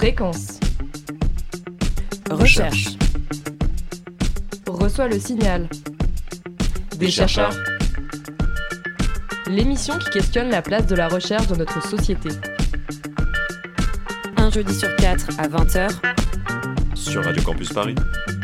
Fréquence. Recherche. Reçoit le signal. Des chercheurs. L'émission qui questionne la place de la recherche dans notre société. Un jeudi sur 4 à 20h. Sur Radio Campus Paris.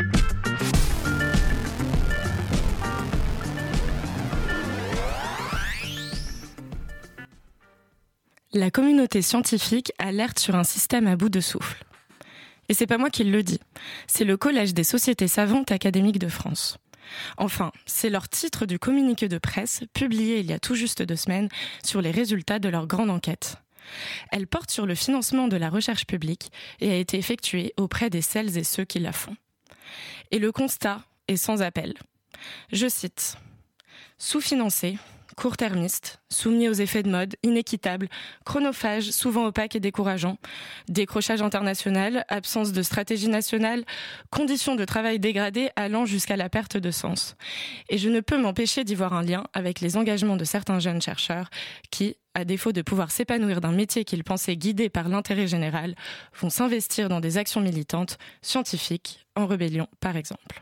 La communauté scientifique alerte sur un système à bout de souffle. Et c'est pas moi qui le dis, c'est le Collège des sociétés savantes académiques de France. Enfin, c'est leur titre du communiqué de presse, publié il y a tout juste 2 semaines, sur les résultats de leur grande enquête. Elle porte sur le financement de la recherche publique et a été effectuée auprès des celles et ceux qui la font. Et le constat est sans appel. Je cite « Sous-financé, court-termiste, soumis aux effets de mode, inéquitable, chronophage, souvent opaque et décourageant, décrochage international, absence de stratégie nationale, conditions de travail dégradées allant jusqu'à la perte de sens. Et je ne peux m'empêcher d'y voir un lien avec les engagements de certains jeunes chercheurs qui, à défaut de pouvoir s'épanouir d'un métier qu'ils pensaient guidé par l'intérêt général, vont s'investir dans des actions militantes, scientifiques, en rébellion par exemple.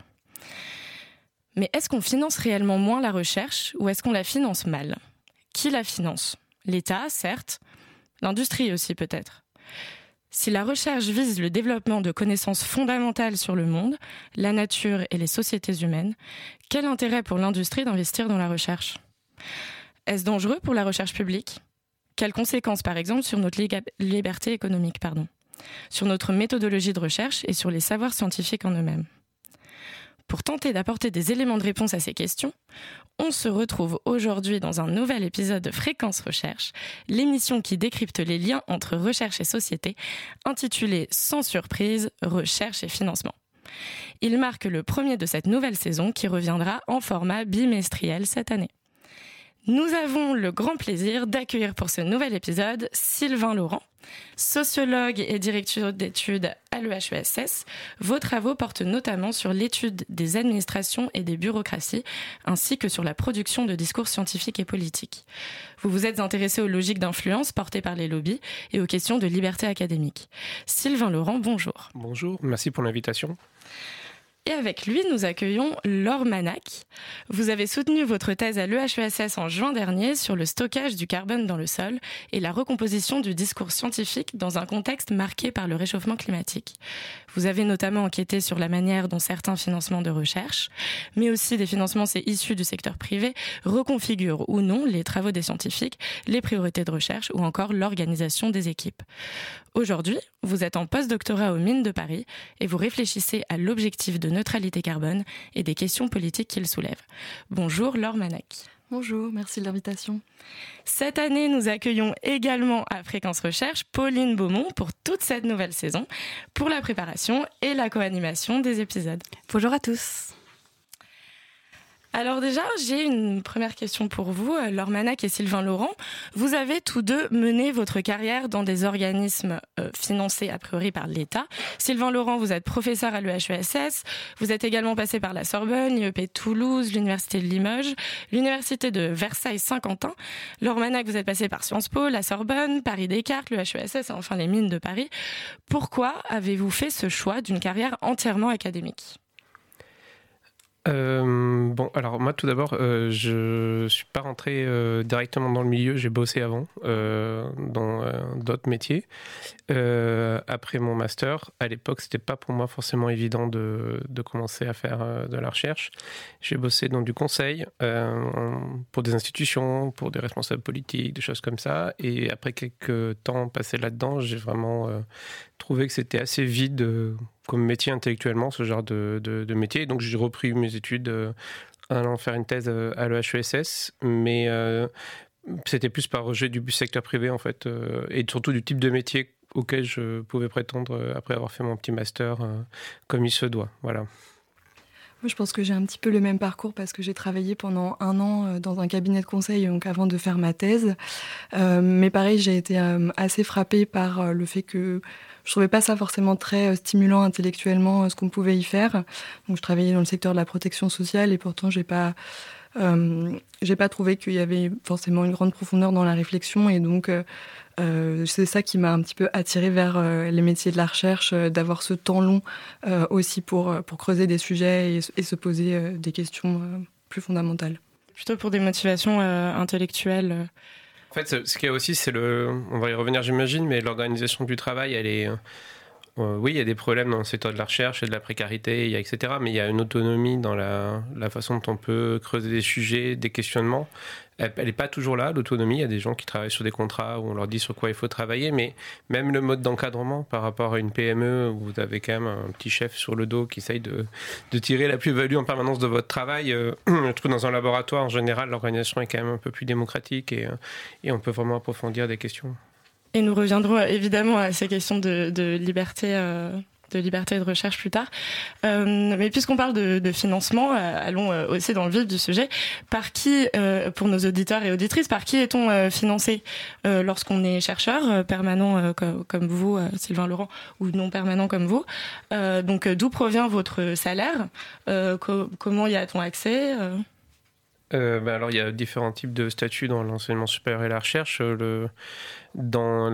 Mais est-ce qu'on finance réellement moins la recherche ou est-ce qu'on la finance mal ? Qui la finance ? L'État, certes. L'industrie aussi, peut-être. Si la recherche vise le développement de connaissances fondamentales sur le monde, la nature et les sociétés humaines, quel intérêt pour l'industrie d'investir dans la recherche ? Est-ce dangereux pour la recherche publique ? Quelles conséquences, par exemple, sur notre liberté économique, sur notre méthodologie de recherche et sur les savoirs scientifiques en eux-mêmes ? Pour tenter d'apporter des éléments de réponse à ces questions, on se retrouve aujourd'hui dans un nouvel épisode de Fréquence Recherche, l'émission qui décrypte les liens entre recherche et société, intitulée sans surprise « Recherche et financement ». Il marque le premier de cette nouvelle saison qui reviendra en format bimestriel cette année. Nous avons le grand plaisir d'accueillir pour ce nouvel épisode Sylvain Laurent, sociologue et directeur d'études à l'EHESS. Vos travaux portent notamment sur l'étude des administrations et des bureaucraties, ainsi que sur la production de discours scientifiques et politiques. Vous vous êtes intéressé aux logiques d'influence portées par les lobbies et aux questions de liberté académique. Sylvain Laurent, bonjour. Bonjour, merci pour l'invitation. Et avec lui, nous accueillons Laure Manac. Vous avez soutenu votre thèse à l'EHESS en juin dernier sur le stockage du carbone dans le sol et la recomposition du discours scientifique dans un contexte marqué par le réchauffement climatique. Vous avez notamment enquêté sur la manière dont certains financements de recherche, mais aussi des financements issus du secteur privé, reconfigurent ou non les travaux des scientifiques, les priorités de recherche ou encore l'organisation des équipes. Aujourd'hui, vous êtes en post-doctorat aux Mines de Paris et vous réfléchissez à l'objectif de neutralité carbone et des questions politiques qu'il soulève. Bonjour Laure Manac. Bonjour, merci de l'invitation. Cette année, nous accueillons également à Fréquence Recherche Pauline Beaumont pour toute cette nouvelle saison, pour la préparation et la co-animation des épisodes. Bonjour à tous. Alors déjà, j'ai une première question pour vous, Laure Manac et Sylvain Laurent. Vous avez tous deux mené votre carrière dans des organismes financés a priori par l'État. Sylvain Laurent, vous êtes professeur à l'EHESS. Vous êtes également passé par la Sorbonne, l'IEP Toulouse, l'Université de Limoges, l'Université de Versailles-Saint-Quentin. Laure Manac, vous êtes passé par Sciences Po, la Sorbonne, Paris-Descartes, l'EHESS et enfin les Mines de Paris. Pourquoi avez-vous fait ce choix d'une carrière entièrement académique ? Alors moi tout d'abord, je suis pas rentré directement dans le milieu, j'ai bossé avant dans d'autres métiers. Après mon master, à l'époque, c'était pas pour moi forcément évident de commencer à faire de la recherche. J'ai bossé dans du conseil pour des institutions, pour des responsables politiques, des choses comme ça. Et après quelques temps passés là-dedans, j'ai vraiment trouvé que c'était assez vide comme métier intellectuellement, ce genre de métier. Donc j'ai repris mes études allant faire une thèse à l'EHESS, mais c'était plus par rejet du secteur privé en fait, et surtout du type de métier auquel je pouvais prétendre après avoir fait mon petit master comme il se doit. Voilà. Moi, je pense que j'ai un petit peu le même parcours parce que j'ai travaillé pendant 1 an dans un cabinet de conseil donc avant de faire ma thèse. Mais pareil, j'ai été assez frappée par le fait que je trouvais pas ça forcément très stimulant intellectuellement ce qu'on pouvait y faire. Donc je travaillais dans le secteur de la protection sociale et pourtant j'ai pas J'ai pas trouvé qu'il y avait forcément une grande profondeur dans la réflexion, et donc c'est ça qui m'a un petit peu attirée vers les métiers de la recherche, d'avoir ce temps long aussi pour creuser des sujets et se poser des questions plus fondamentales. Plutôt pour des motivations intellectuelles. En fait, ce qu'il y a aussi, on va y revenir j'imagine, mais l'organisation du travail, elle est... oui, il y a des problèmes dans le secteur de la recherche et de la précarité, etc. Mais il y a une autonomie dans la façon dont on peut creuser des sujets, des questionnements. Elle n'est pas toujours là, l'autonomie. Il y a des gens qui travaillent sur des contrats où on leur dit sur quoi il faut travailler. Mais même le mode d'encadrement par rapport à une PME où vous avez quand même un petit chef sur le dos qui essaye de tirer la plus-value en permanence de votre travail. Je trouve dans un laboratoire, en général, l'organisation est quand même un peu plus démocratique et on peut vraiment approfondir des questions. Et nous reviendrons évidemment à ces questions de liberté et de recherche plus tard. Mais puisqu'on parle de financement, allons aussi dans le vif du sujet. Par qui, pour nos auditeurs et auditrices, par qui est-on financé lorsqu'on est chercheur permanent comme vous, Sylvain Laurent, ou non permanent comme vous? Donc d'où provient votre salaire? Comment y a-t-on accès? Alors il y a différents types de statuts dans l'enseignement supérieur et la recherche. Dans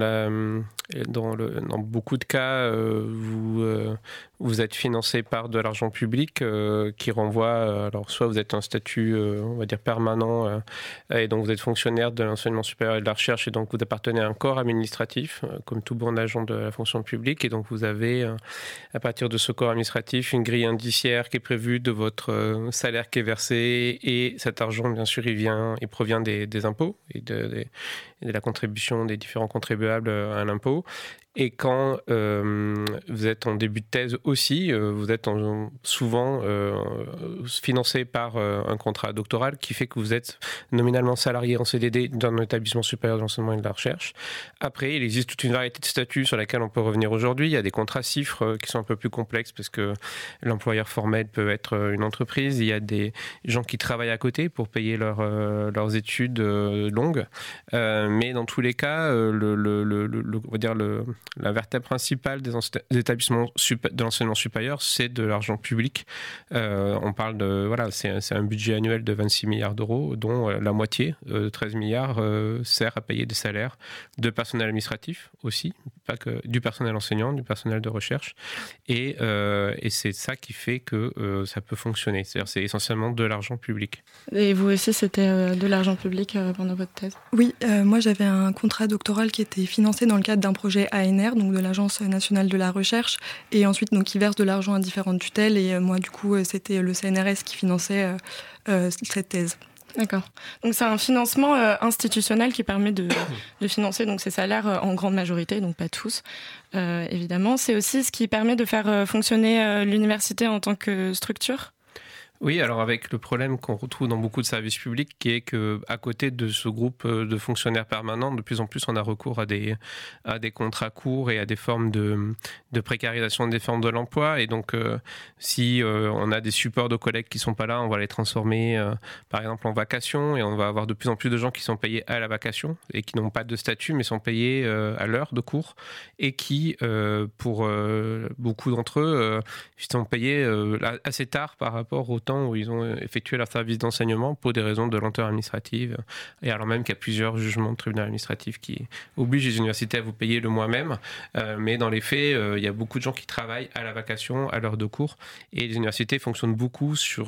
beaucoup de cas, vous êtes financé par de l'argent public qui renvoie, alors soit vous êtes un statut, on va dire permanent, et donc vous êtes fonctionnaire de l'enseignement supérieur et de la recherche, et donc vous appartenez à un corps administratif, comme tout bon agent de la fonction publique, et donc vous avez, à partir de ce corps administratif, une grille indiciaire qui est prévue de votre salaire qui est versé, et cet argent, bien sûr, il provient des impôts et de la contribution des différents contribuables à l'impôt. Et quand vous êtes en début de thèse aussi, vous êtes souvent financé par un contrat doctoral qui fait que vous êtes nominalement salarié en CDD dans un établissement supérieur de l'enseignement et de la recherche. Après, il existe toute une variété de statuts sur lesquels on peut revenir aujourd'hui. Il y a des contrats CIFRE qui sont un peu plus complexes parce que l'employeur formel peut être une entreprise. Il y a des gens qui travaillent à côté pour payer leurs études longues. Mais dans tous les cas, on va dire la vertèbre principale des établissements de l'enseignement supérieur, c'est de l'argent public. On parle c'est un budget annuel de 26 milliards d'euros, dont la moitié, 13 milliards, sert à payer des salaires de personnel administratif aussi, pas que du personnel enseignant, du personnel de recherche. Et c'est ça qui fait que ça peut fonctionner. C'est-à-dire c'est essentiellement de l'argent public. Et vous aussi, c'était de l'argent public pendant votre thèse? Oui, moi j'avais un contrat doctoral qui était financé dans le cadre d'un projet ANR, donc de l'Agence nationale de la recherche, et ensuite donc qui verse de l'argent à différentes tutelles, et moi du coup c'était le CNRS qui finançait cette thèse. D'accord. Donc c'est un financement institutionnel qui permet de financer donc ces salaires en grande majorité, donc pas tous, évidemment. C'est aussi ce qui permet de faire fonctionner l'université en tant que structure. Oui, alors avec le problème qu'on retrouve dans beaucoup de services publics, qui est qu'à côté de ce groupe de fonctionnaires permanents, de plus en plus on a recours à des contrats courts et à des formes de précarisation des formes de l'emploi. Et donc si on a des supports de collègues qui ne sont pas là, on va les transformer par exemple en vacations, et on va avoir de plus en plus de gens qui sont payés à la vacation et qui n'ont pas de statut mais sont payés à l'heure de cours, et qui pour beaucoup d'entre eux sont payés assez tard par rapport au temps où ils ont effectué leur service d'enseignement pour des raisons de lenteur administrative, et alors même qu'il y a plusieurs jugements de tribunal administratif qui obligent les universités à vous payer le mois même, mais dans les faits il y a beaucoup de gens qui travaillent à la vacation, à l'heure de cours, et les universités fonctionnent beaucoup sur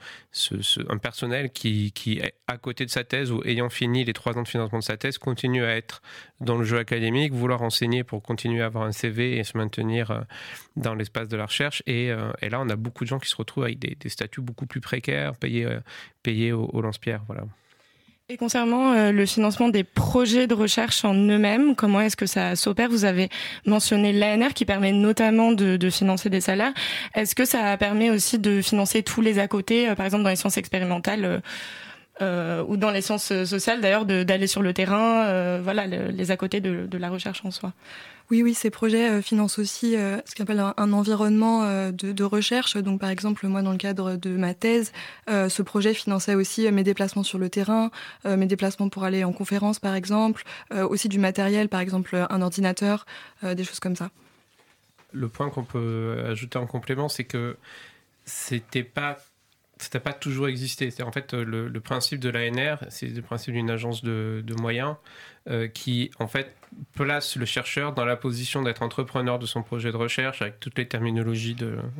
un personnel qui à côté de sa thèse, ou ayant fini les 3 ans de financement de sa thèse, continue à être dans le jeu académique, vouloir enseigner pour continuer à avoir un CV et se maintenir dans l'espace de la recherche, et là on a beaucoup de gens qui se retrouvent avec des statuts beaucoup plus précaires, payés au lance-pierre, voilà. Et concernant le financement des projets de recherche en eux-mêmes, comment est-ce que ça s'opère? Vous avez mentionné l'ANR qui permet notamment de financer des salaires. Est-ce que ça permet aussi de financer tous les à côté, par exemple dans les sciences expérimentales ou dans les sciences sociales d'ailleurs, d'aller sur le terrain, les à côté de la recherche en soi? Oui, ces projets financent aussi ce qu'on appelle un environnement de recherche. Donc, par exemple, moi, dans le cadre de ma thèse, ce projet finançait aussi mes déplacements sur le terrain, mes déplacements pour aller en conférence, par exemple, aussi du matériel, par exemple, un ordinateur, des choses comme ça. Le point qu'on peut ajouter en complément, c'est que c'était pas ça n'a pas toujours existé. C'est en fait le principe de l'ANR, c'est le principe d'une agence de moyens qui en fait place le chercheur dans la position d'être entrepreneur de son projet de recherche avec toutes les terminologies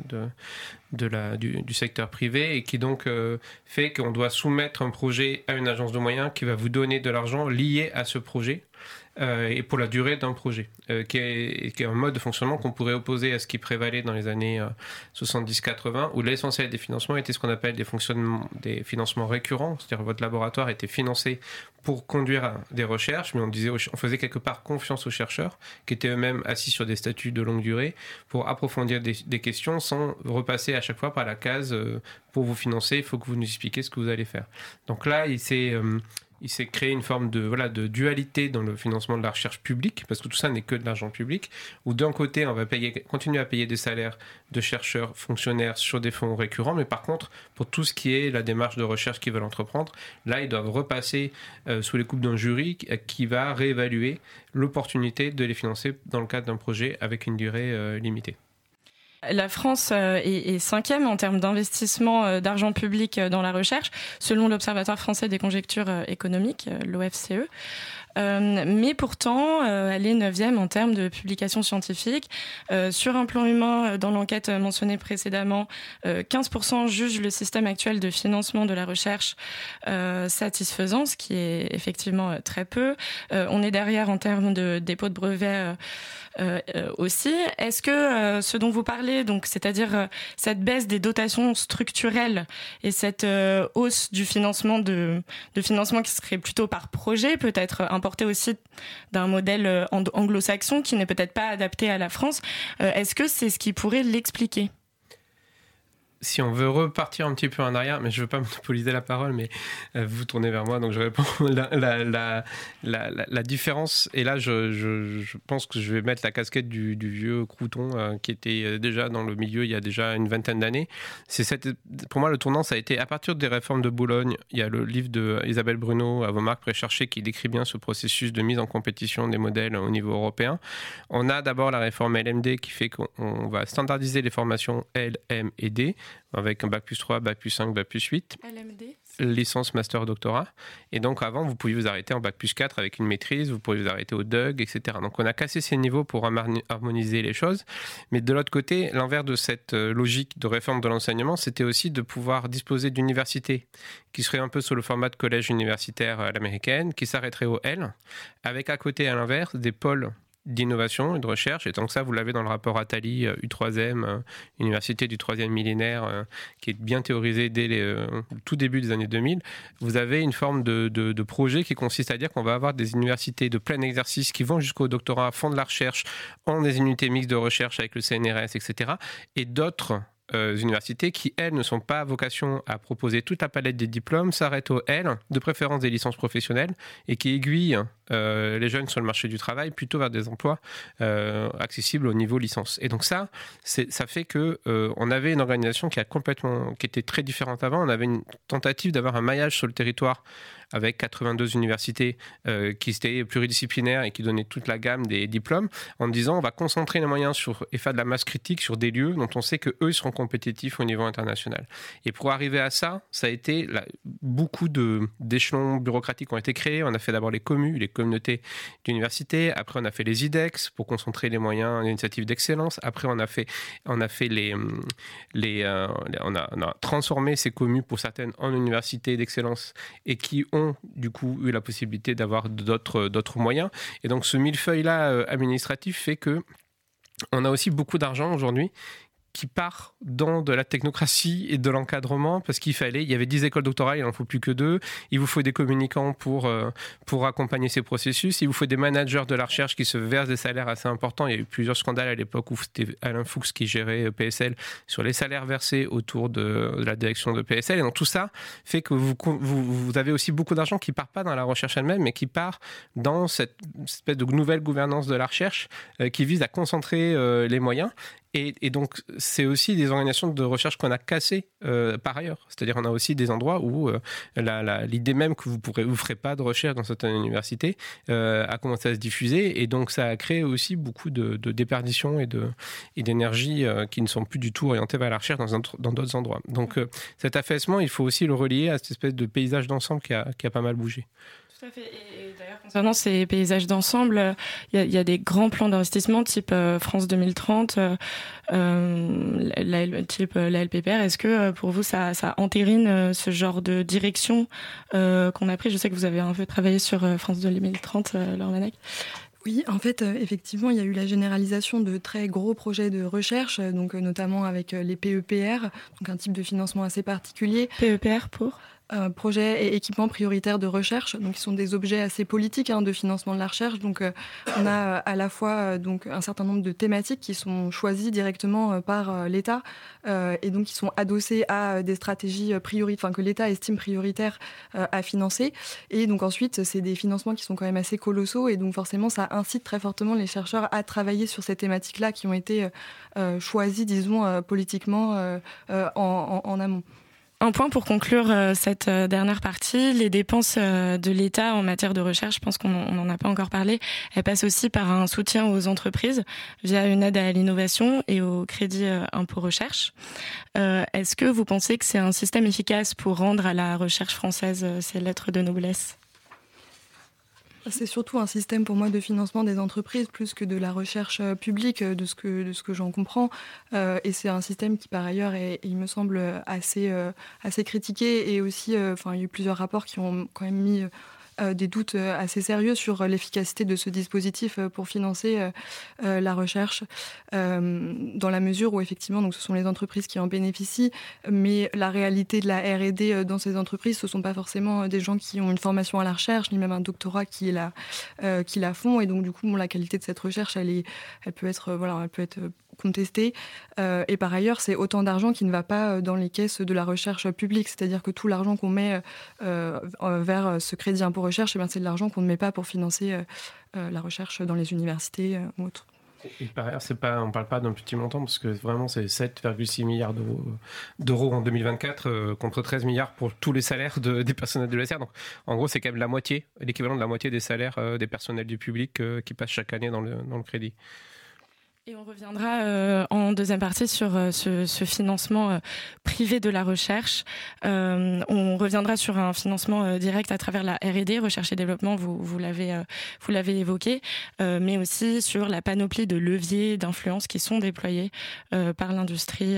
du secteur privé et qui donc fait qu'on doit soumettre un projet à une agence de moyens qui va vous donner de l'argent lié à ce projet. Et pour la durée d'un projet, qui est un mode de fonctionnement qu'on pourrait opposer à ce qui prévalait dans les années 70-80, où l'essentiel des financements était ce qu'on appelle des financements récurrents, c'est-à-dire votre laboratoire était financé pour conduire des recherches, mais on faisait quelque part confiance aux chercheurs, qui étaient eux-mêmes assis sur des statuts de longue durée, pour approfondir des questions sans repasser à chaque fois par la case pour vous financer, il faut que vous nous expliquiez ce que vous allez faire. Donc là, il s'est créé une forme de dualité dans le financement de la recherche publique, parce que tout ça n'est que de l'argent public, où d'un côté, on va continuer à payer des salaires de chercheurs, fonctionnaires sur des fonds récurrents, mais par contre, pour tout ce qui est la démarche de recherche qu'ils veulent entreprendre, là, ils doivent repasser sous les coupes d'un jury qui va réévaluer l'opportunité de les financer dans le cadre d'un projet avec une durée limitée. La France est cinquième en termes d'investissement d'argent public dans la recherche, selon l'Observatoire français des conjonctures économiques, l'OFCE. Mais pourtant, elle est 9e en termes de publications scientifiques. Sur un plan humain, dans l'enquête mentionnée précédemment, 15% jugent le système actuel de financement de la recherche satisfaisant, ce qui est effectivement très peu. On est derrière en termes de dépôt de brevets aussi. Est-ce que ce dont vous parlez, donc, c'est-à-dire cette baisse des dotations structurelles et cette hausse du financement de financement qui serait plutôt par projet, peut-être importé aussi d'un modèle anglo-saxon qui n'est peut-être pas adapté à la France, est-ce que c'est ce qui pourrait l'expliquer ? Si on veut repartir un petit peu en arrière, mais je ne veux pas monopoliser la parole, mais vous tournez vers moi, donc je réponds. La différence, et là je pense que je vais mettre la casquette du vieux crouton qui était déjà dans le milieu il y a déjà une vingtaine d'années. Pour moi, le tournant, ça a été à partir des réformes de Boulogne. Il y a le livre d'Isabelle Bruno, À vos marques précherchées, qui décrit bien ce processus de mise en compétition des modèles au niveau européen. On a d'abord la réforme LMD qui fait qu'on va standardiser les formations L, M et D, avec un bac plus 3, bac plus 5, bac plus 8. LMD. Licence, master, doctorat. Et donc avant, vous pouviez vous arrêter en bac plus 4 avec une maîtrise, vous pouviez vous arrêter au DUG, etc. Donc on a cassé ces niveaux pour harmoniser les choses. Mais de l'autre côté, l'envers de cette logique de réforme de l'enseignement, c'était aussi de pouvoir disposer d'universités qui seraient un peu sur le format de collège universitaire à l'américaine, qui s'arrêteraient au L, avec à côté, à l'inverse, des pôles d'innovation et de recherche, et donc ça vous l'avez dans le rapport Attali U3M, université du 3e millénaire, qui est bien théorisé dès le tout début des années 2000. Vous avez une forme de projet qui consiste à dire qu'on va avoir des universités de plein exercice qui vont jusqu'au doctorat, font de la recherche, ont des unités mixtes de recherche avec le CNRS, etc. Et d'autres universités qui, elles, ne sont pas à vocation à proposer toute la palette des diplômes, s'arrêtent au L, de préférence des licences professionnelles, et qui aiguillent les jeunes sur le marché du travail plutôt vers des emplois accessibles au niveau licence. Et donc ça fait que on avait une organisation qui était très différente avant. On avait une tentative d'avoir un maillage sur le territoire avec 82 universités qui étaient pluridisciplinaires et qui donnaient toute la gamme des diplômes, en disant on va concentrer les moyens et faire de la masse critique sur des lieux dont on sait qu'eux seront compétitifs au niveau international. Et pour arriver à ça, ça a été beaucoup d'échelons bureaucratiques ont été créés. On a fait d'abord les communautés d'université. Après, on a fait les IDEX pour concentrer les moyens d'initiatives d'excellence. Après, on a transformé ces communes pour certaines en universités d'excellence et qui ont du coup eu la possibilité d'avoir d'autres moyens. Et donc, ce millefeuille-là administratif fait que on a aussi beaucoup d'argent aujourd'hui qui part dans de la technocratie et de l'encadrement parce il y avait 10 écoles doctorales, il n'en faut plus que 2. Il vous faut des communicants pour accompagner ces processus. Il vous faut des managers de la recherche qui se versent des salaires assez importants. Il y a eu plusieurs scandales à l'époque où c'était Alain Fuchs qui gérait PSL sur les salaires versés autour de la direction de PSL. Et donc tout ça fait que vous avez aussi beaucoup d'argent qui ne part pas dans la recherche elle-même, mais qui part dans cette espèce de nouvelle gouvernance de la recherche qui vise à concentrer les moyens. Et donc, c'est aussi des organisations de recherche qu'on a cassées par ailleurs. C'est-à-dire, on a aussi des endroits où l'idée même que vous ne ferez pas de recherche dans certaines universités a commencé à se diffuser. Et donc, ça a créé aussi beaucoup de déperditions et d'énergie qui ne sont plus du tout orientées vers la recherche dans d'autres endroits. Donc, cet affaissement, il faut aussi le relier à cette espèce de paysage d'ensemble qui a pas mal bougé. Tout à fait. Et d'ailleurs, concernant ces paysages d'ensemble, il y a des grands plans d'investissement type France 2030, type la LPPR. Est-ce que pour vous, ça entérine ce genre de direction qu'on a pris ? Je sais que vous avez un peu travaillé sur France 2030, Laure Manac. Oui, en fait, effectivement, il y a eu la généralisation de très gros projets de recherche, donc notamment avec les PEPR, donc un type de financement assez particulier. PEPR pour ? Projets et équipements prioritaires de recherche, donc qui sont des objets assez politiques de financement de la recherche. Donc on a à la fois donc un certain nombre de thématiques qui sont choisies directement par l'État et donc qui sont adossées à des stratégies que l'État estime prioritaires à financer. Et donc ensuite, c'est des financements qui sont quand même assez colossaux et donc forcément, ça incite très fortement les chercheurs à travailler sur ces thématiques-là qui ont été choisies, disons, politiquement en amont. Un point pour conclure cette dernière partie, les dépenses de l'État en matière de recherche, je pense qu'on n'en a pas encore parlé, elles passent aussi par un soutien aux entreprises via une aide à l'innovation et au crédit impôt recherche. Est-ce que vous pensez que c'est un système efficace pour rendre à la recherche française ses lettres de noblesse ? C'est surtout un système pour moi de financement des entreprises plus que de la recherche publique, de ce que j'en comprends. Et c'est un système qui par ailleurs est, il me semble, assez critiqué. Et aussi, il y a eu plusieurs rapports qui ont quand même mis des doutes assez sérieux sur l'efficacité de ce dispositif pour financer la recherche, dans la mesure où effectivement donc, ce sont les entreprises qui en bénéficient, mais la réalité de la R&D dans ces entreprises, ce ne sont pas forcément des gens qui ont une formation à la recherche, ni même un doctorat qui la font, et donc du coup la qualité de cette recherche, elle peut être contestée. Et par ailleurs, c'est autant d'argent qui ne va pas dans les caisses de la recherche publique, c'est-à-dire que tout l'argent qu'on met vers ce crédit impôt recherche, c'est de l'argent qu'on ne met pas pour financer la recherche dans les universités ou autres. Et par ailleurs, on ne parle pas d'un petit montant, parce que vraiment, c'est 7,6 milliards d'euros en 2024 contre 13 milliards pour tous les salaires des personnels de l'ESR. Donc, en gros, c'est quand même l'équivalent de la moitié des salaires des personnels du public qui passent chaque année dans le crédit. Et on reviendra en deuxième partie sur ce financement privé de la recherche. On reviendra sur un financement direct à travers la R&D, recherche et développement, vous l'avez évoqué, mais aussi sur la panoplie de leviers d'influence qui sont déployés par l'industrie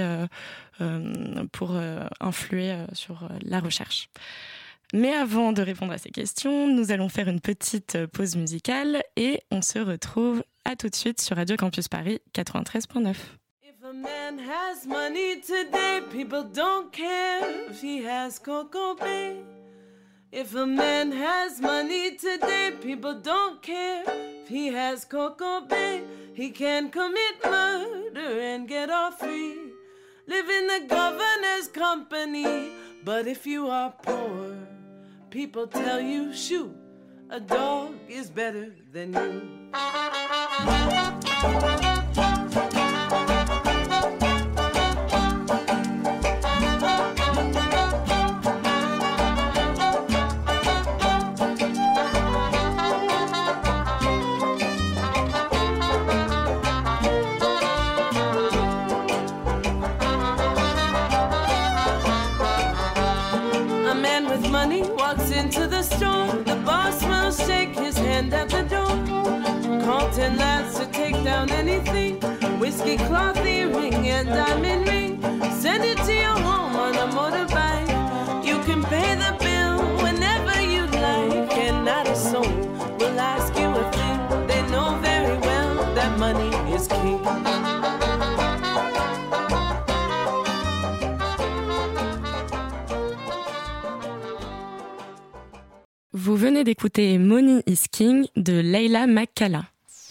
pour influer sur la recherche. Mais avant de répondre à ces questions, nous allons faire une petite pause musicale et on se retrouve à tout de suite sur Radio Campus Paris 93.9. If a man has money today, people don't care if he has Coco Bay. If a man has money today, people don't care if he has Coco Bay. He can commit murder and get off free, live in the governor's company. But if you are poor, people tell you, shoot, a dog is better than you. A man with money walks into the store. The boss will shake his hand at the door. Call 10 lads to take down anything. Whiskey cloth earring and diamond ring. Send it to your home on a motorbike. You can pay the bill whenever you like, and not a soul will ask you a thing. They know very well that money is king. Vous venez d'écouter Money is King de Leila McCalla.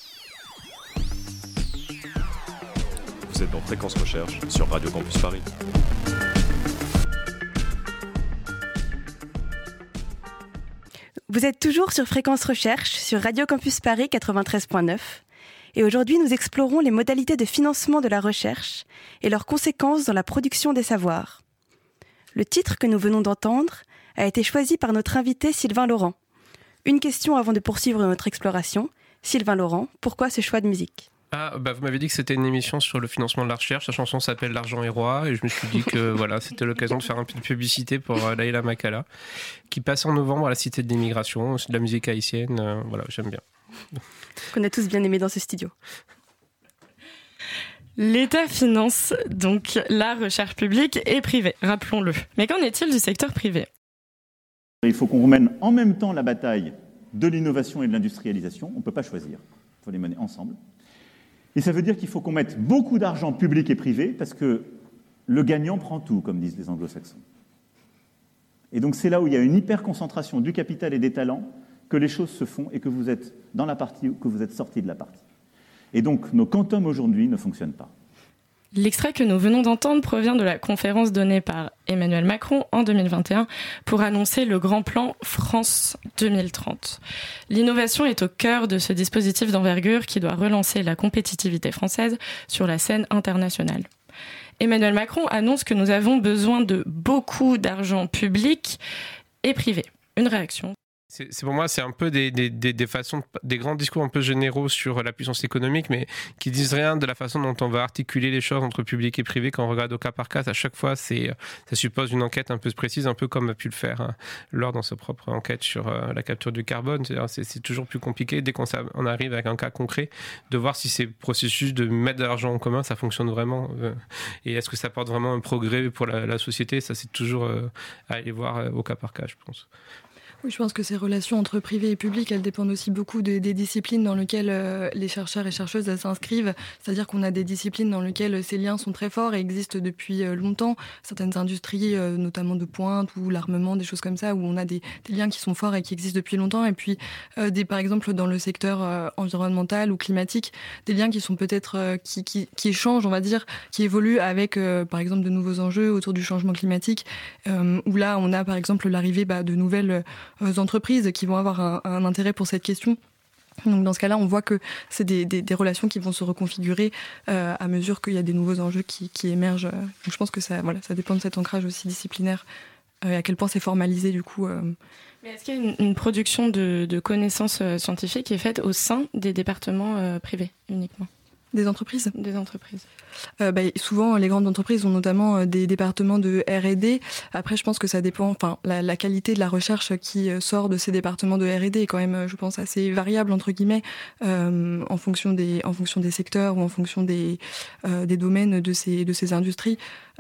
Vous êtes dans Fréquence Recherche sur Radio Campus Paris. Vous êtes toujours sur Fréquence Recherche sur Radio Campus Paris 93.9. Et aujourd'hui, nous explorons les modalités de financement de la recherche et leurs conséquences dans la production des savoirs. Le titre que nous venons d'entendre a été choisi par notre invité Sylvain Laurent. Une question avant de poursuivre notre exploration. Sylvain Laurent, pourquoi ce choix de musique ? Vous m'avez dit que c'était une émission sur le financement de la recherche. La chanson s'appelle L'argent est roi et je me suis dit que voilà, c'était l'occasion de faire un peu de publicité pour Laïla Makala qui passe en novembre à la Cité de l'Immigration. C'est de la musique haïtienne, voilà, j'aime bien. Qu'on a tous bien aimé dans ce studio. L'État finance donc la recherche publique et privée, rappelons-le. Mais qu'en est-il du secteur privé ? Il faut qu'on mène en même temps la bataille de l'innovation et de l'industrialisation. On ne peut pas choisir, il faut les mener ensemble. Et ça veut dire qu'il faut qu'on mette beaucoup d'argent public et privé parce que le gagnant prend tout, comme disent les anglo-saxons. Et donc c'est là où il y a une hyper-concentration du capital et des talents que les choses se font et que vous êtes dans la partie ou que vous êtes sorti de la partie. Et donc nos quantums aujourd'hui ne fonctionnent pas. L'extrait que nous venons d'entendre provient de la conférence donnée par Emmanuel Macron en 2021 pour annoncer le grand plan France 2030. L'innovation est au cœur de ce dispositif d'envergure qui doit relancer la compétitivité française sur la scène internationale. Emmanuel Macron annonce que nous avons besoin de beaucoup d'argent public et privé. Une réaction ? C'est pour moi, c'est un peu des façons, des grands discours un peu généraux sur la puissance économique, mais qui disent rien de la façon dont on va articuler les choses entre public et privé. Quand on regarde au cas par cas, à chaque fois, ça suppose une enquête un peu précise, un peu comme a pu le faire Laure dans sa propre enquête sur la capture du carbone. C'est toujours plus compliqué dès qu'on arrive avec un cas concret de voir si ces processus de mettre de l'argent en commun, ça fonctionne vraiment et est-ce que ça apporte vraiment un progrès pour la société. Ça, c'est toujours à aller voir au cas par cas, je pense. Oui, je pense que ces relations entre privé et public, elles dépendent aussi beaucoup des disciplines dans lesquelles les chercheurs et chercheuses s'inscrivent. C'est-à-dire qu'on a des disciplines dans lesquelles ces liens sont très forts et existent depuis longtemps. Certaines industries, notamment de pointe ou l'armement, des choses comme ça, où on a des liens qui sont forts et qui existent depuis longtemps. Et puis, par exemple, dans le secteur environnemental ou climatique, des liens qui sont peut-être qui changent, on va dire, qui évoluent avec, par exemple, de nouveaux enjeux autour du changement climatique, où là, on a, par exemple, l'arrivée de nouvelles entreprises qui vont avoir un intérêt pour cette question. Donc dans ce cas-là, on voit que c'est des relations qui vont se reconfigurer à mesure qu'il y a des nouveaux enjeux qui émergent. Donc je pense que ça dépend de cet ancrage aussi disciplinaire et à quel point c'est formalisé du coup. Mais est-ce qu'il y a une production de connaissances scientifiques qui est faite au sein des départements privés uniquement ? Des entreprises ? Des entreprises. Souvent, les grandes entreprises ont notamment des départements de R&D. Après, je pense que ça dépend. Enfin, la qualité de la recherche qui sort de ces départements de R&D est quand même, je pense, assez variable entre guillemets en fonction des secteurs ou en fonction des domaines de ces industries.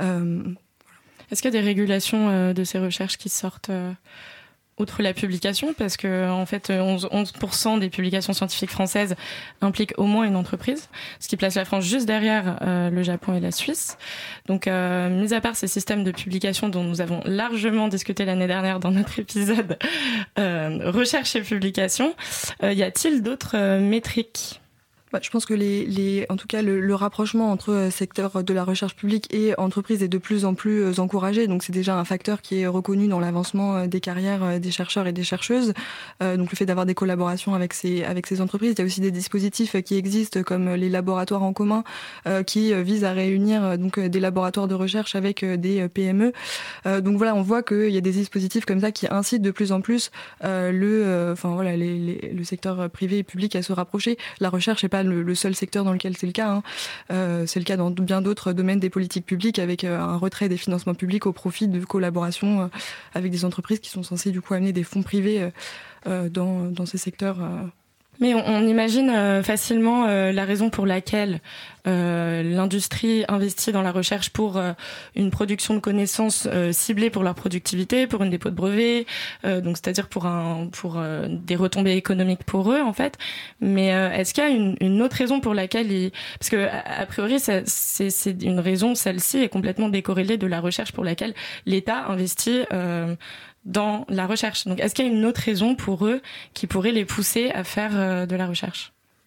Est-ce qu'il y a des régulations de ces recherches qui sortent outre la publication, parce que en fait 11% des publications scientifiques françaises impliquent au moins une entreprise, ce qui place la France juste derrière le Japon et la Suisse. Donc mis à part ces systèmes de publication dont nous avons largement discuté l'année dernière dans notre épisode recherche et publication, y a-t-il d'autres métriques ? Je pense que en tout cas, le rapprochement entre secteur de la recherche publique et entreprise est de plus en plus encouragé. Donc, c'est déjà un facteur qui est reconnu dans l'avancement des carrières des chercheurs et des chercheuses. Donc, le fait d'avoir des collaborations avec ces entreprises. Il y a aussi des dispositifs qui existent comme les laboratoires en commun qui visent à réunir donc des laboratoires de recherche avec des PME. Donc, voilà, on voit qu'il y a des dispositifs comme ça qui incitent de plus en plus le secteur privé et public à se rapprocher. La recherche n'est pas le seul secteur dans lequel c'est le cas. C'est le cas dans bien d'autres domaines des politiques publiques avec un retrait des financements publics au profit de collaborations avec des entreprises qui sont censées du coup amener des fonds privés dans ces secteurs. Mais on imagine facilement la raison pour laquelle l'industrie investit dans la recherche pour une production de connaissances ciblées pour leur productivité, pour une dépôt de brevets, donc c'est-à-dire pour des retombées économiques pour eux en fait. Mais est-ce qu'il y a une autre raison pour laquelle parce que a priori c'est une raison, celle-ci est complètement décorrélée de la recherche pour laquelle l'État investit dans la recherche. Donc, est-ce qu'il y a une autre raison pour eux qui pourrait les pousser à faire de la recherche ?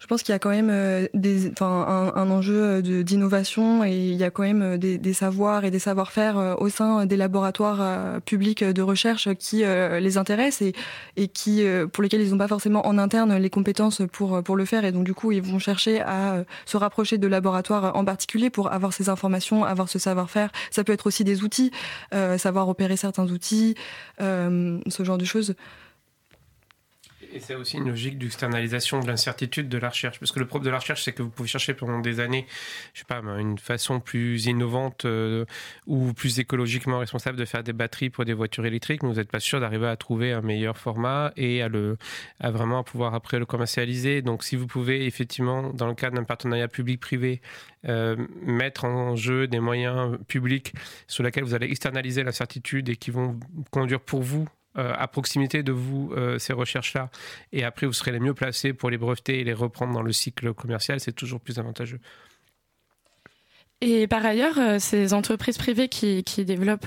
Je pense qu'il y a quand même un enjeu d'innovation et il y a quand même des savoirs et des savoir-faire au sein des laboratoires publics de recherche qui les intéressent et qui, pour lesquels ils n'ont pas forcément en interne les compétences pour le faire. Et donc du coup, ils vont chercher à se rapprocher de laboratoires en particulier pour avoir ces informations, avoir ce savoir-faire. Ça peut être aussi des outils, savoir opérer certains outils, ce genre de choses. Et c'est aussi une logique d'externalisation de l'incertitude de la recherche. Parce que le propre de la recherche, c'est que vous pouvez chercher pendant des années, je sais pas, une façon plus innovante ou plus écologiquement responsable de faire des batteries pour des voitures électriques, mais vous n'êtes pas sûr d'arriver à trouver un meilleur format et à vraiment pouvoir après le commercialiser. Donc si vous pouvez effectivement, dans le cadre d'un partenariat public-privé, mettre en jeu des moyens publics sur lesquels vous allez externaliser l'incertitude et qui vont conduire pour vous à proximité de vous ces recherches-là, et après vous serez les mieux placés pour les breveter et les reprendre dans le cycle commercial, c'est toujours plus avantageux. Et par ailleurs, ces entreprises privées qui développent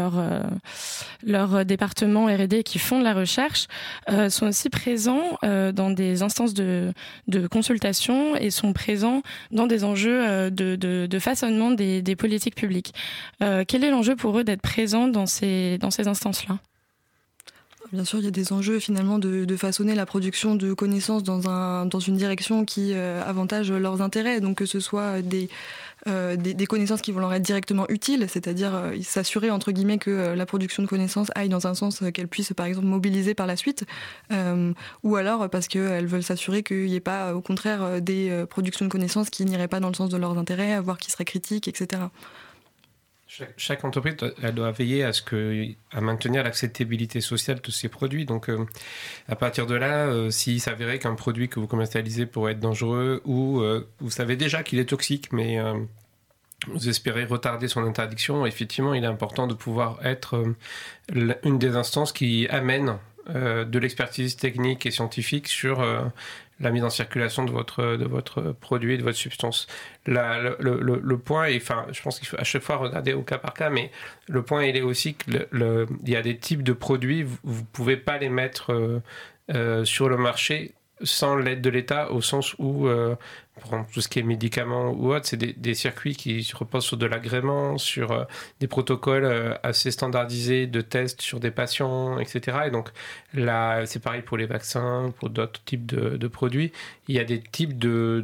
leur département R&D et qui font de la recherche sont aussi présents dans des instances de consultation et sont présents dans des enjeux de façonnement des politiques publiques. Quel est l'enjeu pour eux d'être présents dans ces instances-là ? Bien sûr, il y a des enjeux finalement de façonner la production de connaissances dans une direction qui avantage leurs intérêts. Donc que ce soit des connaissances qui vont leur être directement utiles, c'est-à-dire s'assurer entre guillemets que la production de connaissances aille dans un sens qu'elle puisse par exemple mobiliser par la suite, ou alors parce qu'elles veulent s'assurer qu'il n'y ait pas au contraire des productions de connaissances qui n'iraient pas dans le sens de leurs intérêts, voire qui seraient critiques, etc. Chaque entreprise, elle doit veiller à maintenir l'acceptabilité sociale de ses produits. Donc, à partir de là, s'il s'avérait qu'un produit que vous commercialisez pourrait être dangereux ou vous savez déjà qu'il est toxique, mais vous espérez retarder son interdiction, effectivement, il est important de pouvoir être une des instances qui amène de l'expertise technique et scientifique sur la mise en circulation de votre produit, de votre substance. Le point, je pense qu'il faut à chaque fois regarder au cas par cas, mais le point, il est aussi qu'il y a des types de produits, vous ne pouvez pas les mettre sur le marché sans l'aide de l'État, au sens où, pour tout ce qui est médicaments ou autre, c'est des circuits qui reposent sur de l'agrément, sur des protocoles assez standardisés de tests sur des patients, etc. Et donc là, c'est pareil pour les vaccins, pour d'autres types de produits. Il y a des types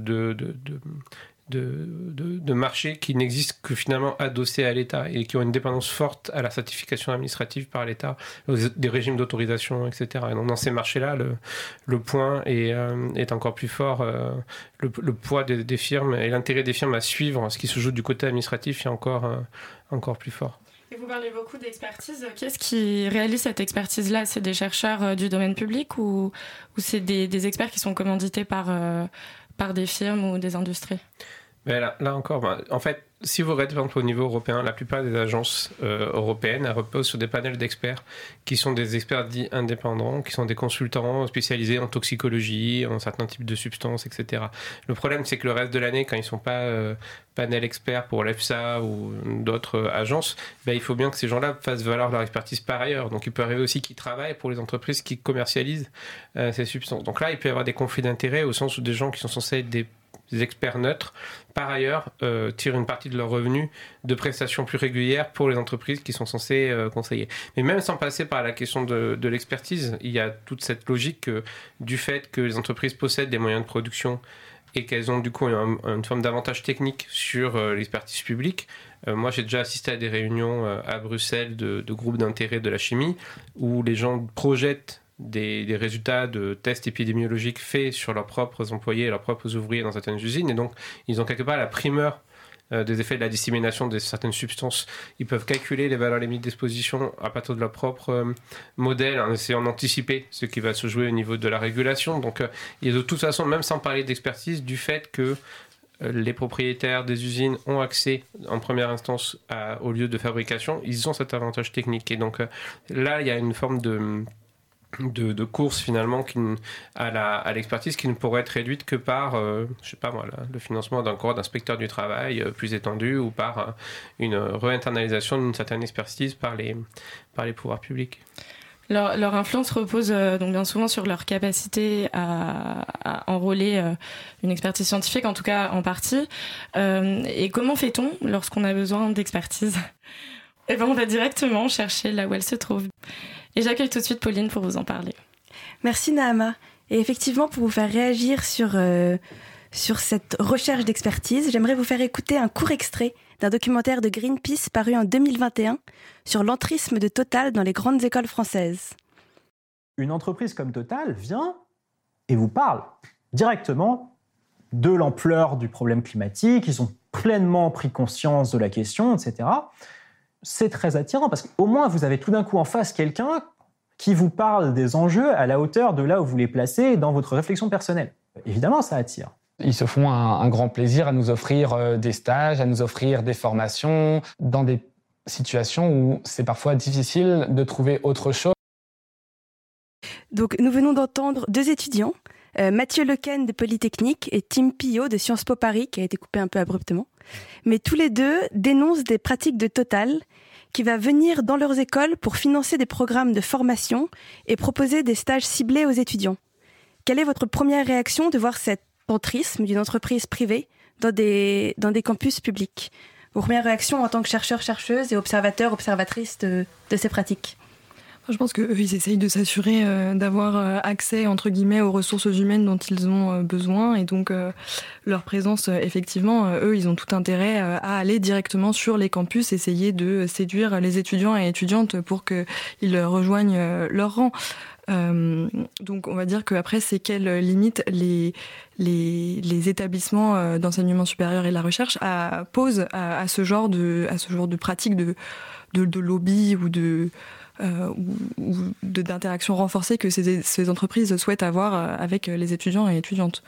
de marchés qui n'existent que finalement adossés à l'État et qui ont une dépendance forte à la certification administrative par l'État, des régimes d'autorisation, etc. Et donc dans ces marchés-là, le point est encore plus fort. Le poids des firmes et l'intérêt des firmes à suivre ce qui se joue du côté administratif est encore plus fort. Et vous parlez beaucoup d'expertise. Qu'est-ce qui réalise cette expertise-là ? C'est des chercheurs du domaine public ou c'est des experts qui sont commandités par des firmes ou des industries ? Mais là encore, en fait, si vous regardez par exemple au niveau européen, la plupart des agences européennes elles reposent sur des panels d'experts qui sont des experts dits indépendants, qui sont des consultants spécialisés en toxicologie, en certains types de substances, etc. Le problème, c'est que le reste de l'année, quand ils ne sont pas panel experts pour l'EFSA ou d'autres agences, il faut bien que ces gens-là fassent valoir leur expertise par ailleurs. Donc il peut arriver aussi qu'ils travaillent pour les entreprises qui commercialisent ces substances. Donc là, il peut y avoir des conflits d'intérêts au sens où des gens qui sont censés être des experts neutres, par ailleurs, tirent une partie de leurs revenus de prestations plus régulières pour les entreprises qui sont censées conseiller. Mais même sans passer par la question de l'expertise, il y a toute cette logique du fait que les entreprises possèdent des moyens de production et qu'elles ont du coup une forme d'avantage technique sur l'expertise publique. Moi, j'ai déjà assisté à des réunions à Bruxelles de groupes d'intérêt de la chimie où les gens projettent des résultats de tests épidémiologiques faits sur leurs propres employés et leurs propres ouvriers dans certaines usines, et donc ils ont quelque part la primeur des effets de la dissémination de certaines substances. Ils peuvent calculer les valeurs limites d'exposition à partir de leur propre modèle en essayant d'anticiper ce qui va se jouer au niveau de la régulation. Donc il y a de toute façon, même sans parler d'expertise, du fait que les propriétaires des usines ont accès en première instance au lieu de fabrication, ils ont cet avantage technique. Et donc là, il y a une forme de course finalement à l'expertise qui ne pourrait être réduite que par le financement d'un corps d'inspecteurs du travail plus étendu ou par une réinternalisation d'une certaine expertise par les pouvoirs publics. Leur influence repose donc bien souvent sur leur capacité à enrôler une expertise scientifique, en tout cas en partie. Et comment fait-on lorsqu'on a besoin d'expertise ? Eh bien, on va directement chercher là où elle se trouve. Et j'accueille tout de suite Pauline pour vous en parler. Merci Nahama. Et effectivement, pour vous faire réagir sur cette recherche d'expertise, j'aimerais vous faire écouter un court extrait d'un documentaire de Greenpeace paru en 2021 sur l'entrisme de Total dans les grandes écoles françaises. Une entreprise comme Total vient et vous parle directement de l'ampleur du problème climatique, ils ont pleinement pris conscience de la question, etc. C'est très attirant parce qu'au moins vous avez tout d'un coup en face quelqu'un qui vous parle des enjeux à la hauteur de là où vous les placez dans votre réflexion personnelle. Évidemment, ça attire. Ils se font un grand plaisir à nous offrir des stages, à nous offrir des formations, dans des situations où c'est parfois difficile de trouver autre chose. Donc, nous venons d'entendre 2 étudiants, Mathieu Lequen de Polytechnique et Tim Pillot de Sciences Po Paris, qui a été coupé un peu abruptement. Mais tous les deux dénoncent des pratiques de Total qui va venir dans leurs écoles pour financer des programmes de formation et proposer des stages ciblés aux étudiants. Quelle est votre première réaction de voir cet entrisme d'une entreprise privée dans des campus publics ? Vos premières réactions en tant que chercheurs, chercheuses et observateurs, observatrices de ces pratiques ? Je pense qu'eux, ils essayent de s'assurer d'avoir accès, entre guillemets, aux ressources humaines dont ils ont besoin. Et donc, leur présence, effectivement, eux, ils ont tout intérêt à aller directement sur les campus, essayer de séduire les étudiants et étudiantes pour qu'ils rejoignent leur rang. Donc, on va dire qu'après, c'est quelles limites les établissements d'enseignement supérieur et de la recherche posent à ce genre de pratiques de lobby ou d'interaction renforcée que ces entreprises souhaitent avoir avec les étudiants et étudiantes.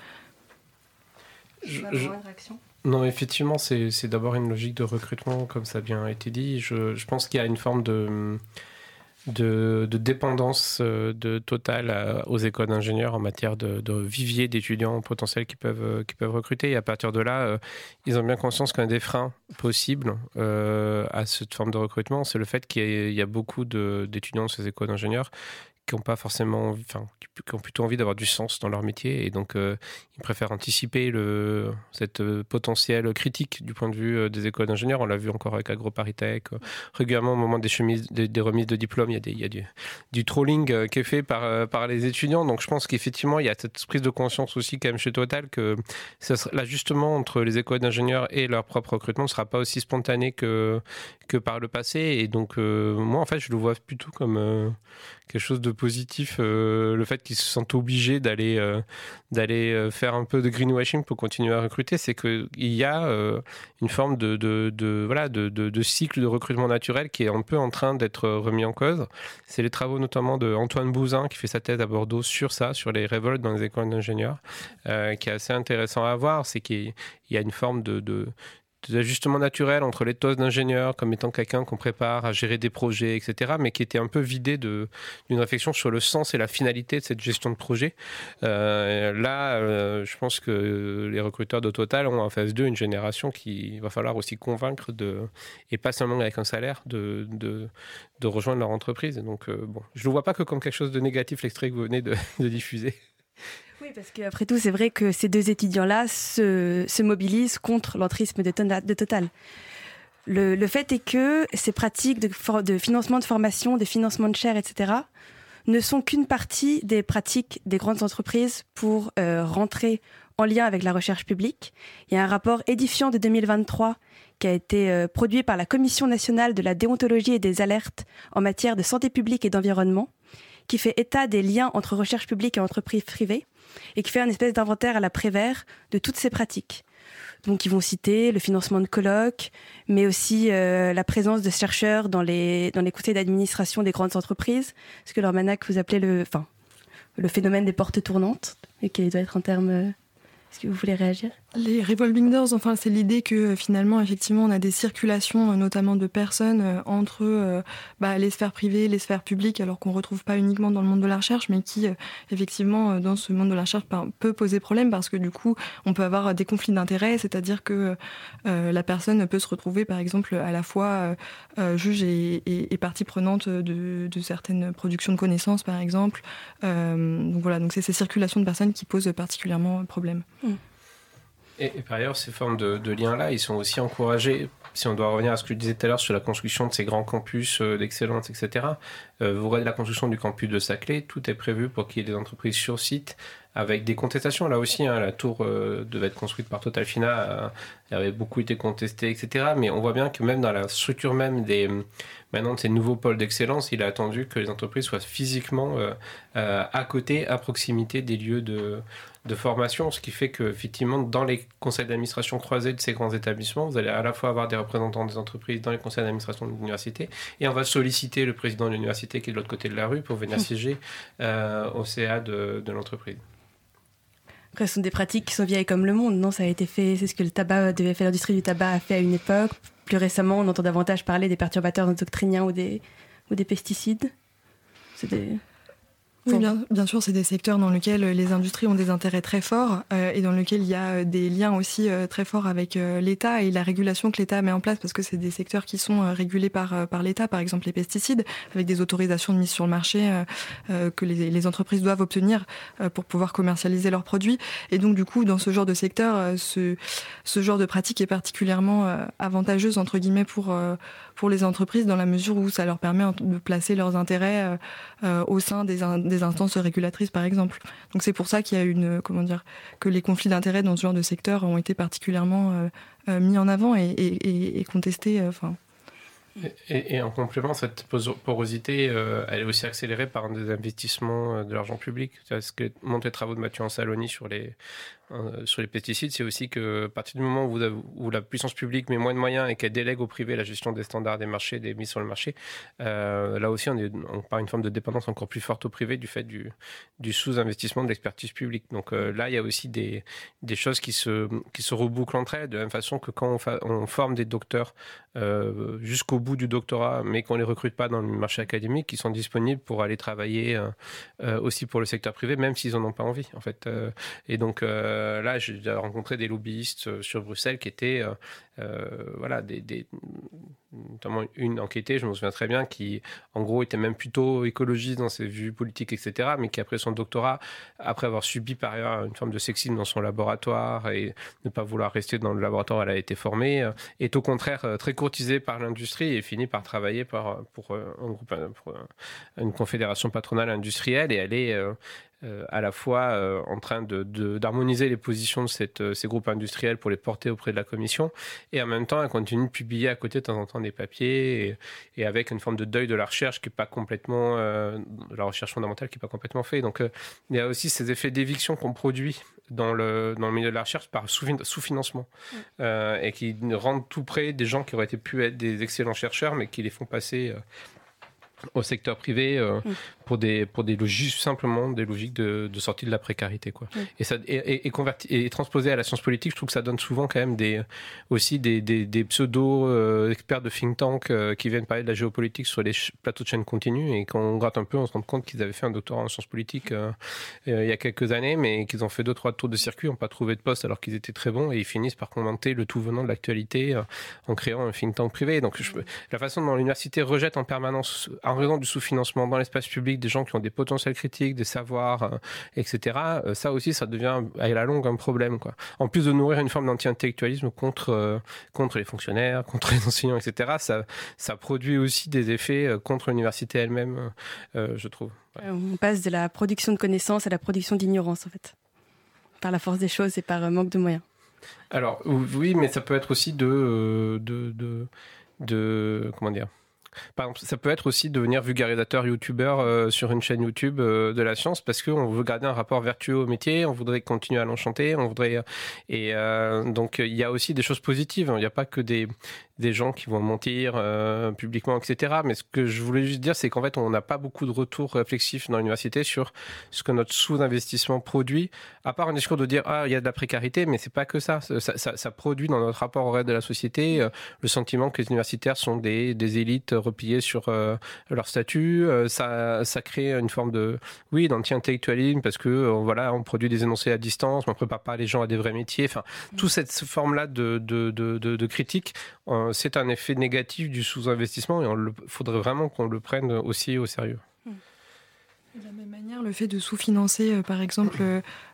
Non, effectivement, c'est d'abord une logique de recrutement, comme ça a bien été dit. Je pense qu'il y a une forme de dépendance de Total aux écoles d'ingénieurs en matière de vivier d'étudiants potentiels qui peuvent recruter. Et à partir de là, ils ont bien conscience qu'un des freins possibles à cette forme de recrutement, c'est le fait qu'il y a beaucoup d'étudiants de ces écoles d'ingénieurs qui n'ont pas forcément, qui ont plutôt envie d'avoir du sens dans leur métier, et donc ils préfèrent anticiper cette potentielle critique du point de vue des écoles d'ingénieurs. On l'a vu encore avec AgroParisTech. Régulièrement, au moment des remises de diplômes, il y a du trolling qui est fait par les étudiants. Donc je pense qu'effectivement, il y a cette prise de conscience aussi quand même chez Total que l'ajustement entre les écoles d'ingénieurs et leur propre recrutement ne sera pas aussi spontané que par le passé. Et donc moi, en fait, je le vois plutôt comme quelque chose de positif, le fait qu'ils se sentent obligés d'aller faire un peu de greenwashing pour continuer à recruter, c'est qu'il y a une forme de cycle de recrutement naturel qui est un peu en train d'être remis en cause. C'est les travaux notamment de Antoine Bouzin qui fait sa thèse à Bordeaux sur ça, sur les révoltes dans les écoles d'ingénieurs, qui est assez intéressant à voir. C'est qu'il y a une forme d'ajustement naturel entre l'éthos d'ingénieur comme étant quelqu'un qu'on prépare à gérer des projets, etc., mais qui était un peu vidé d'une réflexion sur le sens et la finalité de cette gestion de projet. Je pense que les recruteurs de Total ont en phase 2 une génération qu'il va falloir aussi convaincre et pas seulement avec un salaire, de rejoindre leur entreprise. Donc, je ne le vois pas que comme quelque chose de négatif, l'extrait que vous venez de diffuser. Oui, parce qu'après tout, c'est vrai que ces 2 étudiants-là se mobilisent contre l'entrisme de Total. Le fait est que ces pratiques de financement de formation, de financement de chaires, etc., ne sont qu'une partie des pratiques des grandes entreprises pour rentrer en lien avec la recherche publique. Il y a un rapport édifiant de 2023 qui a été produit par la Commission nationale de la déontologie et des alertes en matière de santé publique et d'environnement, qui fait état des liens entre recherche publique et entreprises privées, et qui fait un espèce d'inventaire à la Prévert de toutes ces pratiques. Donc ils vont citer le financement de colloques, mais aussi la présence de chercheurs dans les conseils d'administration des grandes entreprises, ce que l'Almanach vous appelez le phénomène des portes tournantes, et qui doit être un terme Est-ce que vous voulez réagir ? Les revolving doors, enfin, c'est l'idée que finalement, effectivement, on a des circulations, notamment de personnes, entre les sphères privées et les sphères publiques, alors qu'on ne retrouve pas uniquement dans le monde de la recherche, mais qui, effectivement, dans ce monde de la recherche, peut poser problème parce que du coup, on peut avoir des conflits d'intérêts, c'est-à-dire que la personne peut se retrouver, par exemple, à la fois juge et partie prenante de certaines productions de connaissances, par exemple. Donc voilà, donc c'est ces circulations de personnes qui posent particulièrement problème. Et par ailleurs, ces formes de liens-là, ils sont aussi encouragés, si on doit revenir à ce que je disais tout à l'heure sur la construction de ces grands campus d'excellence, etc. Vous regardez la construction du campus de Saclay, tout est prévu pour qu'il y ait des entreprises sur site, avec des contestations. Là aussi, la tour devait être construite par Total-Fina, elle avait beaucoup été contestée, etc. Mais on voit bien que même dans la structure même maintenant de ces nouveaux pôles d'excellence, il a attendu que les entreprises soient physiquement à côté, à proximité des lieux de formation, ce qui fait qu'effectivement, dans les conseils d'administration croisés de ces grands établissements, vous allez à la fois avoir des représentants des entreprises dans les conseils d'administration de l'université, et on va solliciter le président de l'université qui est de l'autre côté de la rue pour venir siéger au CA de l'entreprise. Après, ce sont des pratiques qui sont vieilles comme le monde, non ? Ça a été fait, c'est ce que le tabac devait faire, l'industrie du tabac a fait à une époque. Plus récemment, on entend davantage parler des perturbateurs endocriniens ou des pesticides. Oui, bien sûr, c'est des secteurs dans lesquels les industries ont des intérêts très forts et dans lesquels il y a des liens aussi très forts avec l'État et la régulation que l'État met en place, parce que c'est des secteurs qui sont régulés par l'État, par exemple les pesticides, avec des autorisations de mise sur le marché que les entreprises doivent obtenir pour pouvoir commercialiser leurs produits. Et donc, du coup, dans ce genre de secteur, ce genre de pratique est particulièrement avantageuse, entre guillemets, pour les entreprises, dans la mesure où ça leur permet de placer leurs intérêts au sein des instances régulatrices, par exemple. Donc c'est pour ça qu'il y a que les conflits d'intérêts dans ce genre de secteur ont été particulièrement mis en avant et contestés. Et en complément, cette porosité, elle est aussi accélérée par des investissements de l'argent public. Ce que montrent les travaux de Mathieu Ansaloni sur les pesticides, c'est aussi que à partir du moment où la puissance publique met moins de moyens et qu'elle délègue au privé la gestion des standards des marchés, des mises sur le marché, là aussi on part une forme de dépendance encore plus forte au privé du fait du sous-investissement de l'expertise publique. Donc là, il y a aussi des choses qui se rebouclent entre elles, de la même façon que quand on forme des docteurs jusqu'au bout du doctorat, mais qu'on ne les recrute pas dans le marché académique, qui sont disponibles pour aller travailler aussi pour le secteur privé, même s'ils n'en ont pas envie, en fait. Et donc là, j'ai rencontré des lobbyistes sur Bruxelles qui étaient notamment une enquêtée, je me souviens très bien, qui en gros était même plutôt écologiste dans ses vues politiques, etc., mais qui après son doctorat, après avoir subi par ailleurs une forme de sexisme dans son laboratoire et ne pas vouloir rester dans le laboratoire où elle a été formée, est au contraire très courtisée par l'industrie et finit par travailler pour une confédération patronale industrielle, et elle est à la fois en train d'harmoniser les positions de ces groupes industriels pour les porter auprès de la Commission, et en même temps elle continue de publier à côté de temps en temps des papiers et avec une forme de deuil de la recherche qui n'est pas complètement de la recherche fondamentale qui n'est pas complètement fait. Donc il y a aussi ces effets d'éviction qu'on produit dans le milieu de la recherche par sous-financement et qui rendent tout près des gens qui auraient pu être des excellents chercheurs mais qui les font passer au secteur privé pour des logiques, simplement des logiques de sortie de la précarité, quoi. Et ça et transposé à la science politique, je trouve que ça donne souvent quand même des pseudo experts de think tank qui viennent parler de la géopolitique sur les plateaux de chaîne continue, et quand on gratte un peu, on se rend compte qu'ils avaient fait un doctorat en sciences politiques il y a quelques années, mais qu'ils ont fait 2-3 tours de circuit, n'ont pas trouvé de poste alors qu'ils étaient très bons, et ils finissent par commenter le tout venant de l'actualité en créant un think tank privé. Donc la façon dont l'université rejette en permanence, en raison du sous-financement dans l'espace public, des gens qui ont des potentiels critiques, des savoirs, etc., ça aussi, ça devient à la longue un problème, quoi. En plus de nourrir une forme d'anti-intellectualisme contre les fonctionnaires, contre les enseignants, etc., ça produit aussi des effets contre l'université elle-même, je trouve. Ouais. On passe de la production de connaissances à la production d'ignorance, en fait, par la force des choses et par manque de moyens. Alors, oui, mais ça peut être aussi comment dire, par exemple, ça peut être aussi devenir vulgarisateur, youtubeur sur une chaîne YouTube de la science, parce qu'on veut garder un rapport vertueux au métier, on voudrait continuer à l'enchanter, donc il y a aussi des choses positives, il n'y a pas que des des gens qui vont mentir publiquement, etc. Mais ce que je voulais juste dire, c'est qu'en fait, on n'a pas beaucoup de retours réflexifs dans l'université sur ce que notre sous-investissement produit, à part un discours de dire il y a de la précarité, mais c'est pas que ça. Ça produit dans notre rapport au reste de la société le sentiment que les universitaires sont des élites repliées sur leur statut. Ça crée une forme d'anti-intellectualisme parce que on produit des énoncés à distance, mais on prépare pas les gens à des vrais métiers. Enfin, toute cette forme-là de critique, c'est un effet négatif du sous-investissement et il faudrait vraiment qu'on le prenne aussi au sérieux. De la même manière, le fait de sous-financer, par exemple,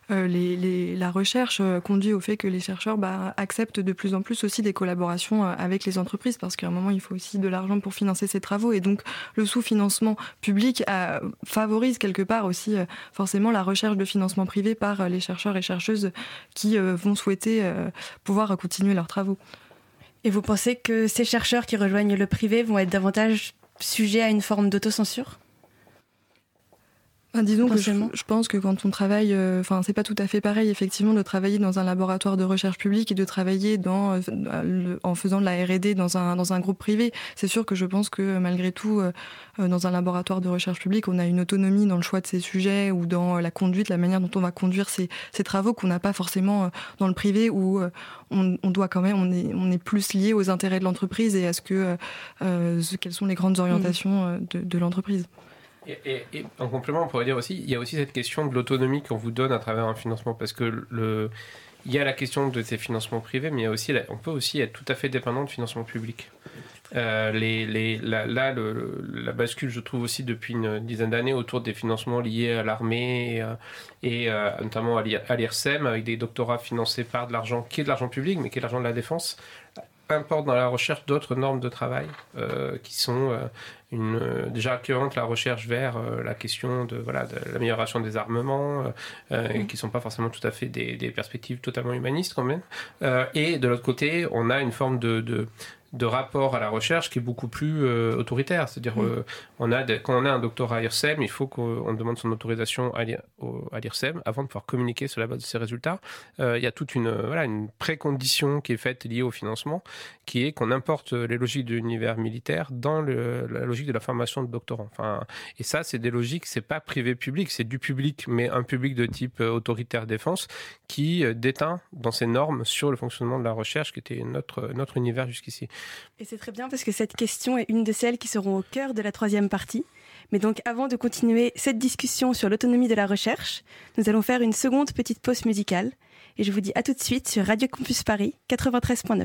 la recherche conduit au fait que les chercheurs acceptent de plus en plus aussi des collaborations avec les entreprises, parce qu'à un moment, il faut aussi de l'argent pour financer ces travaux. Et donc, le sous-financement public favorise quelque part aussi forcément la recherche de financement privé par les chercheurs et chercheuses qui vont souhaiter pouvoir continuer leurs travaux. Et vous pensez que ces chercheurs qui rejoignent le privé vont être davantage sujets à une forme d'autocensure ? Disons que je pense que quand on travaille, c'est pas tout à fait pareil effectivement de travailler dans un laboratoire de recherche publique et de travailler en faisant de la R&D dans un groupe privé. C'est sûr que je pense que malgré tout, dans un laboratoire de recherche publique, on a une autonomie dans le choix de ces sujets ou dans la conduite, la manière dont on va conduire ces travaux qu'on n'a pas forcément dans le privé où on doit quand même, on est plus lié aux intérêts de l'entreprise et à quelles sont les grandes orientations de l'entreprise. Et en complément, on pourrait dire aussi, il y a aussi cette question de l'autonomie qu'on vous donne à travers un financement, parce que il y a la question de ces financements privés, mais il y a aussi, on peut aussi être tout à fait dépendant de financements publics. La bascule, je trouve aussi depuis une dizaine d'années autour des financements liés à l'armée et notamment à l'IRSEM, avec des doctorats financés par de l'argent qui est de l'argent public, mais qui est de l'argent de la défense, importe dans la recherche d'autres normes de travail qui sont déjà accueillantes la recherche vers la question de l'amélioration des armements et qui ne sont pas forcément tout à fait des perspectives totalement humanistes quand même. Et de l'autre côté, on a une forme de rapport à la recherche qui est beaucoup plus autoritaire. C'est-à-dire, quand on a un doctorat à l'IRSEM, il faut qu'on demande son autorisation à l'IRSEM avant de pouvoir communiquer sur la base de ses résultats. Il y a toute une précondition qui est faite liée au financement, qui est qu'on importe les logiques de l'univers militaire dans la logique de la formation de doctorants. Et ça, c'est des logiques, c'est pas privé-public, c'est du public, mais un public de type autoritaire défense qui déteint dans ses normes sur le fonctionnement de la recherche, qui était notre univers jusqu'ici. Et c'est très bien parce que cette question est une de celles qui seront au cœur de la troisième partie. Mais donc avant de continuer cette discussion sur l'autonomie de la recherche, nous allons faire une seconde petite pause musicale. Et je vous dis à tout de suite sur Radio Campus Paris 93.9.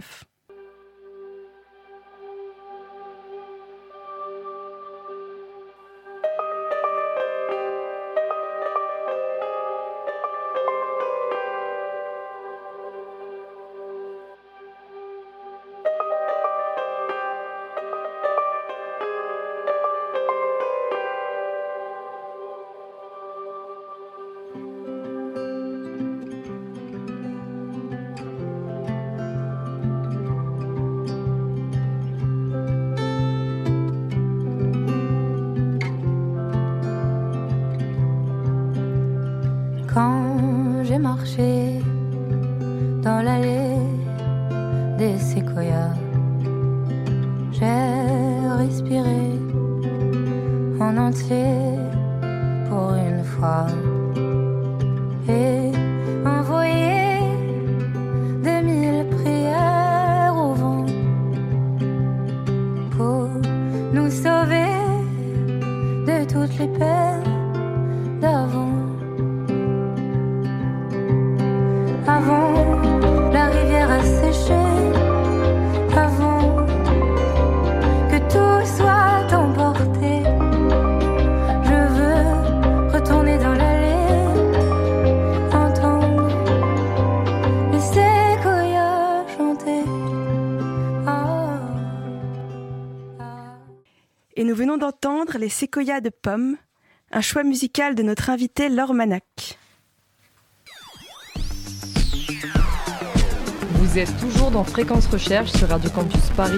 Quand j'ai marché dans l'allée des séquoias, j'ai respiré en entier pour une fois et envoyé 2000 prières au vent pour nous sauver de toutes les peines d'avant. Avant, la rivière a séché, avant que tout soit emporté. Je veux retourner dans l'allée, entendre les séquoias chanter. Et nous venons d'entendre les séquoias de pommes, un choix musical de notre invité Laure Manac. Vous êtes toujours dans Fréquence Recherche sur Radio Campus Paris.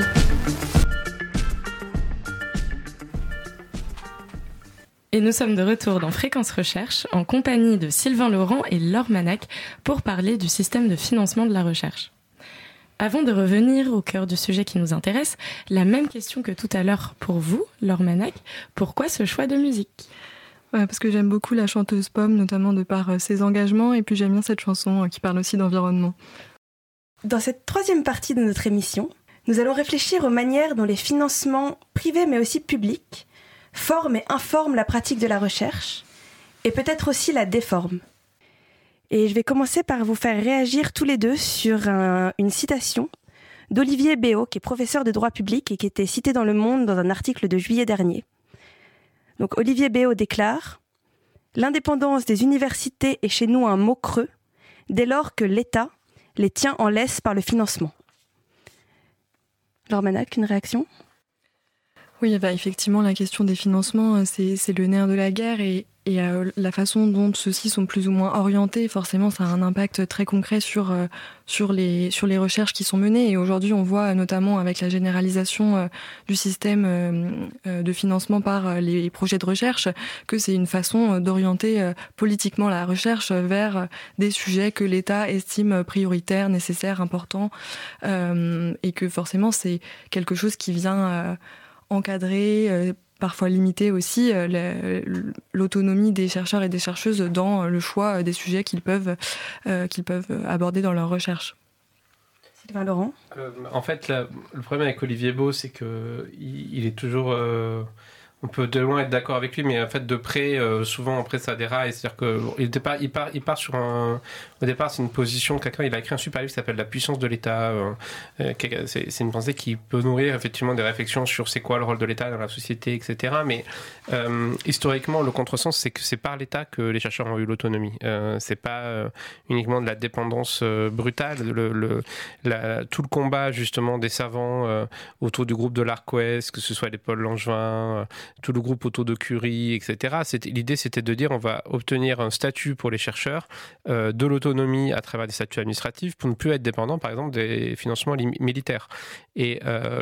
Et nous sommes de retour dans Fréquence Recherche en compagnie de Sylvain Laurent et Laure Manac pour parler du système de financement de la recherche. Avant de revenir au cœur du sujet qui nous intéresse, la même question que tout à l'heure pour vous, Laure Manac, pourquoi ce choix de musique ? Parce que j'aime beaucoup la chanteuse Pomme, notamment de par ses engagements, et puis j'aime bien cette chanson qui parle aussi d'environnement. Dans cette troisième partie de notre émission, nous allons réfléchir aux manières dont les financements privés mais aussi publics forment et informent la pratique de la recherche, et peut-être aussi la déforment. Et je vais commencer par vous faire réagir tous les deux sur une citation d'Olivier Béot, qui est professeur de droit public et qui était cité dans Le Monde dans un article de juillet dernier. Donc Olivier Béot déclare « L'indépendance des universités est chez nous un mot creux, dès lors que l'État les tient en laisse par le financement. » Laure Manac, une réaction ? Oui, effectivement, la question des financements, c'est le nerf de la guerre et la façon dont ceux-ci sont plus ou moins orientés, forcément, ça a un impact très concret sur les recherches qui sont menées. Et aujourd'hui, on voit notamment avec la généralisation du système de financement par les projets de recherche que c'est une façon d'orienter politiquement la recherche vers des sujets que l'État estime prioritaires, nécessaires, importants, et que forcément, c'est quelque chose qui vient encadrer, parfois limiter aussi l'autonomie des chercheurs et des chercheuses dans le choix des sujets qu'ils peuvent aborder dans leur recherche. Sylvain Laurent ? En fait, le problème avec Olivier Béot, c'est qu'il est toujours... on peut de loin être d'accord avec lui, mais en fait de près, souvent après ça déraille. C'est-à-dire qu'il part sur un... Au départ, c'est une position, quelqu'un il a écrit un super livre qui s'appelle La puissance de l'État. C'est une pensée qui peut nourrir effectivement des réflexions sur c'est quoi le rôle de l'État dans la société, etc. Mais historiquement, le contresens, c'est que c'est par l'État que les chercheurs ont eu l'autonomie. C'est pas uniquement de la dépendance brutale. Tout le combat justement des savants autour du groupe de l'Arc-Ouest, que ce soit les Paul Langevin, tout le groupe autour de Curie, etc. L'idée, c'était de dire on va obtenir un statut pour les chercheurs, de l'autonomie à travers des statuts administratifs pour ne plus être dépendant, par exemple, des financements militaires. Et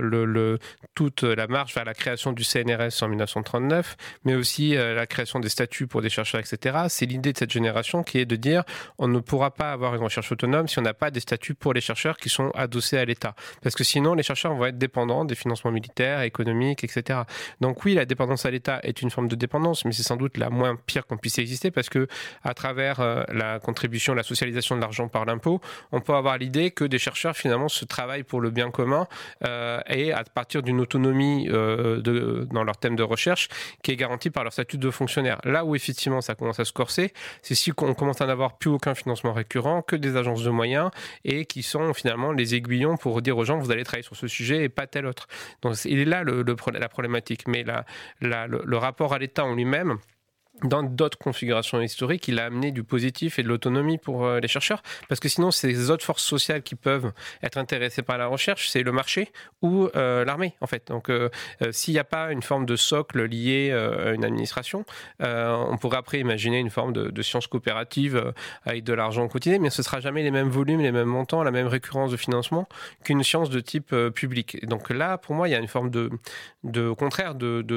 toute la marche vers la création du CNRS en 1939, mais aussi la création des statuts pour des chercheurs, etc. C'est l'idée de cette génération qui est de dire on ne pourra pas avoir une recherche autonome si on n'a pas des statuts pour les chercheurs qui sont adossés à l'État. Parce que sinon, les chercheurs vont être dépendants des financements militaires, économiques, etc. Donc oui, la dépendance à l'État est une forme de dépendance, mais c'est sans doute la moins pire qu'on puisse exister parce que à travers la contribution, la socialisation de l'argent par l'impôt, on peut avoir l'idée que des chercheurs finalement se travaillent pour le bien commun et à partir d'une autonomie dans leur thème de recherche qui est garantie par leur statut de fonctionnaire. Là où effectivement ça commence à se corser, c'est si on commence à n'avoir plus aucun financement récurrent, que des agences de moyens et qui sont finalement les aiguillons pour dire aux gens vous allez travailler sur ce sujet et pas tel autre. Donc il est là la problématique. Mais le rapport à l'État en lui-même, dans d'autres configurations historiques, il a amené du positif et de l'autonomie pour les chercheurs, parce que sinon, ces autres forces sociales qui peuvent être intéressées par la recherche, c'est le marché ou l'armée, en fait. Donc, s'il n'y a pas une forme de socle lié à une administration, on pourrait après imaginer une forme de science coopérative avec de l'argent quotidien, mais ce ne sera jamais les mêmes volumes, les mêmes montants, la même récurrence de financement qu'une science de type public. Et donc là, pour moi, il y a une forme au contraire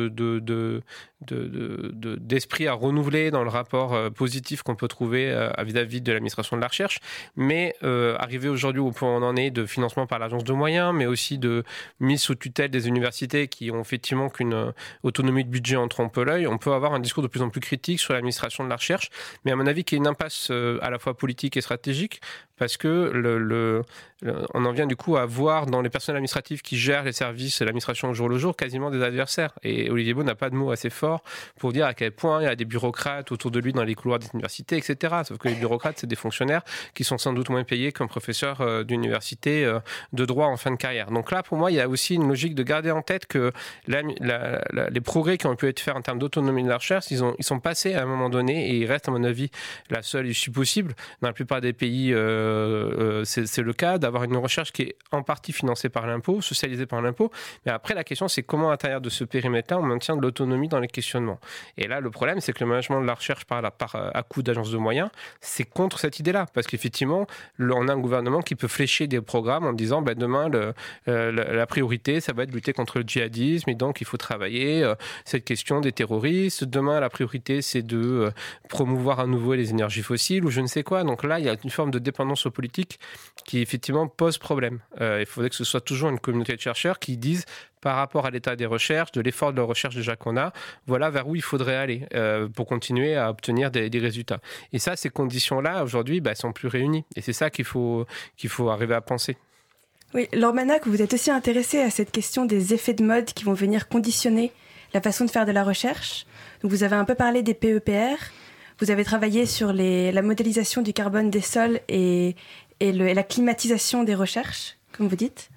d'esprit à renouveler dans le rapport positif qu'on peut trouver vis-à-vis de l'administration de la recherche, mais arriver aujourd'hui au point où on en est de financement par l'agence de moyens, mais aussi de mise sous tutelle des universités qui ont effectivement qu'une autonomie de budget en trompe l'œil, on peut avoir un discours de plus en plus critique sur l'administration de la recherche, mais à mon avis qui est une impasse à la fois politique et stratégique, parce que on en vient du coup à voir dans les personnels administratifs qui gèrent les services de l'administration au jour le jour quasiment des adversaires. Et Olivier Béot n'a pas de mots assez forts pour dire à quel point il y a des bureaucrates autour de lui dans les couloirs des universités, etc. Sauf que les bureaucrates, c'est des fonctionnaires qui sont sans doute moins payés qu'un professeur d'université de droit en fin de carrière. Donc là, pour moi, il y a aussi une logique de garder en tête que les progrès qui ont pu être faits en termes d'autonomie de la recherche, ils sont passés à un moment donné et ils restent, à mon avis, la seule issue possible. Dans la plupart des pays, c'est le cas d'avoir une recherche qui est en partie financée par l'impôt, socialisée par l'impôt. Mais après, la question, c'est comment, à l'intérieur de ce périmètre-là, on maintient de l'autonomie dans les questionnements. Et là, le problème, c'est que le management de la recherche à coup d'agence de moyens, c'est contre cette idée-là. Parce qu'effectivement, on a un gouvernement qui peut flécher des programmes en disant demain, la priorité, ça va être de lutter contre le djihadisme et donc il faut travailler cette question des terroristes. Demain, la priorité, c'est de promouvoir à nouveau les énergies fossiles ou je ne sais quoi. Donc là, il y a une forme de dépendance aux politiques qui effectivement effectivement pose problème. Il faudrait que ce soit toujours une communauté de chercheurs qui disent par rapport à l'état des recherches, de l'effort de recherche déjà qu'on a, voilà vers où il faudrait aller pour continuer à obtenir des résultats. Et ça, ces conditions-là, aujourd'hui, sont plus réunies. Et c'est ça qu'il faut arriver à penser. Oui, Laure Manac, vous êtes aussi intéressé à cette question des effets de mode qui vont venir conditionner la façon de faire de la recherche. Donc, vous avez un peu parlé des PEPR, vous avez travaillé sur la modélisation du carbone des sols et la climatisation des recherches, comme vous dites.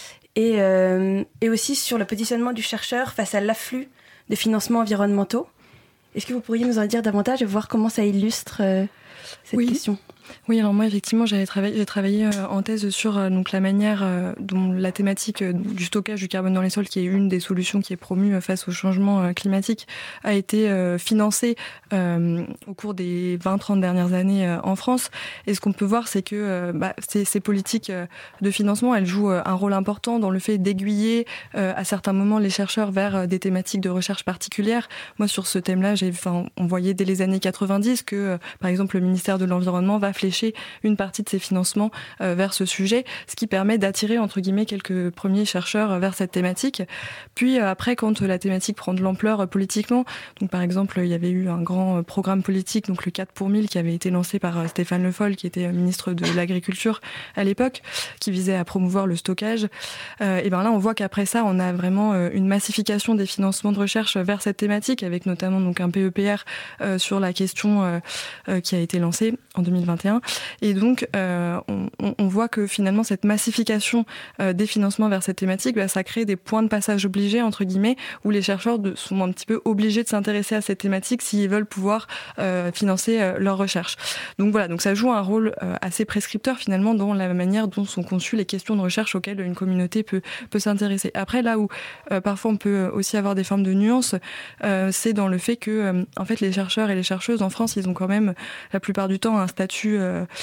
Et aussi sur le positionnement du chercheur face à l'afflux de financements environnementaux. Est-ce que vous pourriez nous en dire davantage et voir comment ça illustre cette question ? Oui, alors moi effectivement j'ai travaillé en thèse sur donc la manière dont la thématique du stockage du carbone dans les sols, qui est une des solutions qui est promue face au changement climatique, a été financée au cours des 20-30 dernières années en France. Et ce qu'on peut voir, c'est que ces politiques de financement, elles jouent un rôle important dans le fait d'aiguiller à certains moments les chercheurs vers des thématiques de recherche particulières. Moi sur ce thème-là, on voyait dès les années 90 que par exemple le ministère de l'Environnement va flécher une partie de ses financements vers ce sujet, ce qui permet d'attirer entre guillemets quelques premiers chercheurs vers cette thématique. Puis après, quand la thématique prend de l'ampleur politiquement, donc par exemple il y avait eu un grand programme politique, donc le 4 pour 1000, qui avait été lancé par Stéphane Le Foll, qui était ministre de l'Agriculture à l'époque, qui visait à promouvoir le stockage. Et ben là on voit qu'après ça on a vraiment une massification des financements de recherche vers cette thématique, avec notamment donc un PEPR sur la question qui a été lancé en 2021. Et donc, on voit que finalement, cette massification des financements vers cette thématique, ça crée des points de passage obligés, entre guillemets, où les chercheurs sont un petit peu obligés de s'intéresser à cette thématique s'ils veulent pouvoir financer leur recherche. Donc voilà, donc ça joue un rôle assez prescripteur finalement dans la manière dont sont conçues les questions de recherche auxquelles une communauté peut s'intéresser. Après, là où parfois on peut aussi avoir des formes de nuances, c'est dans le fait que en fait, les chercheurs et les chercheuses en France, ils ont quand même la plupart du temps un statut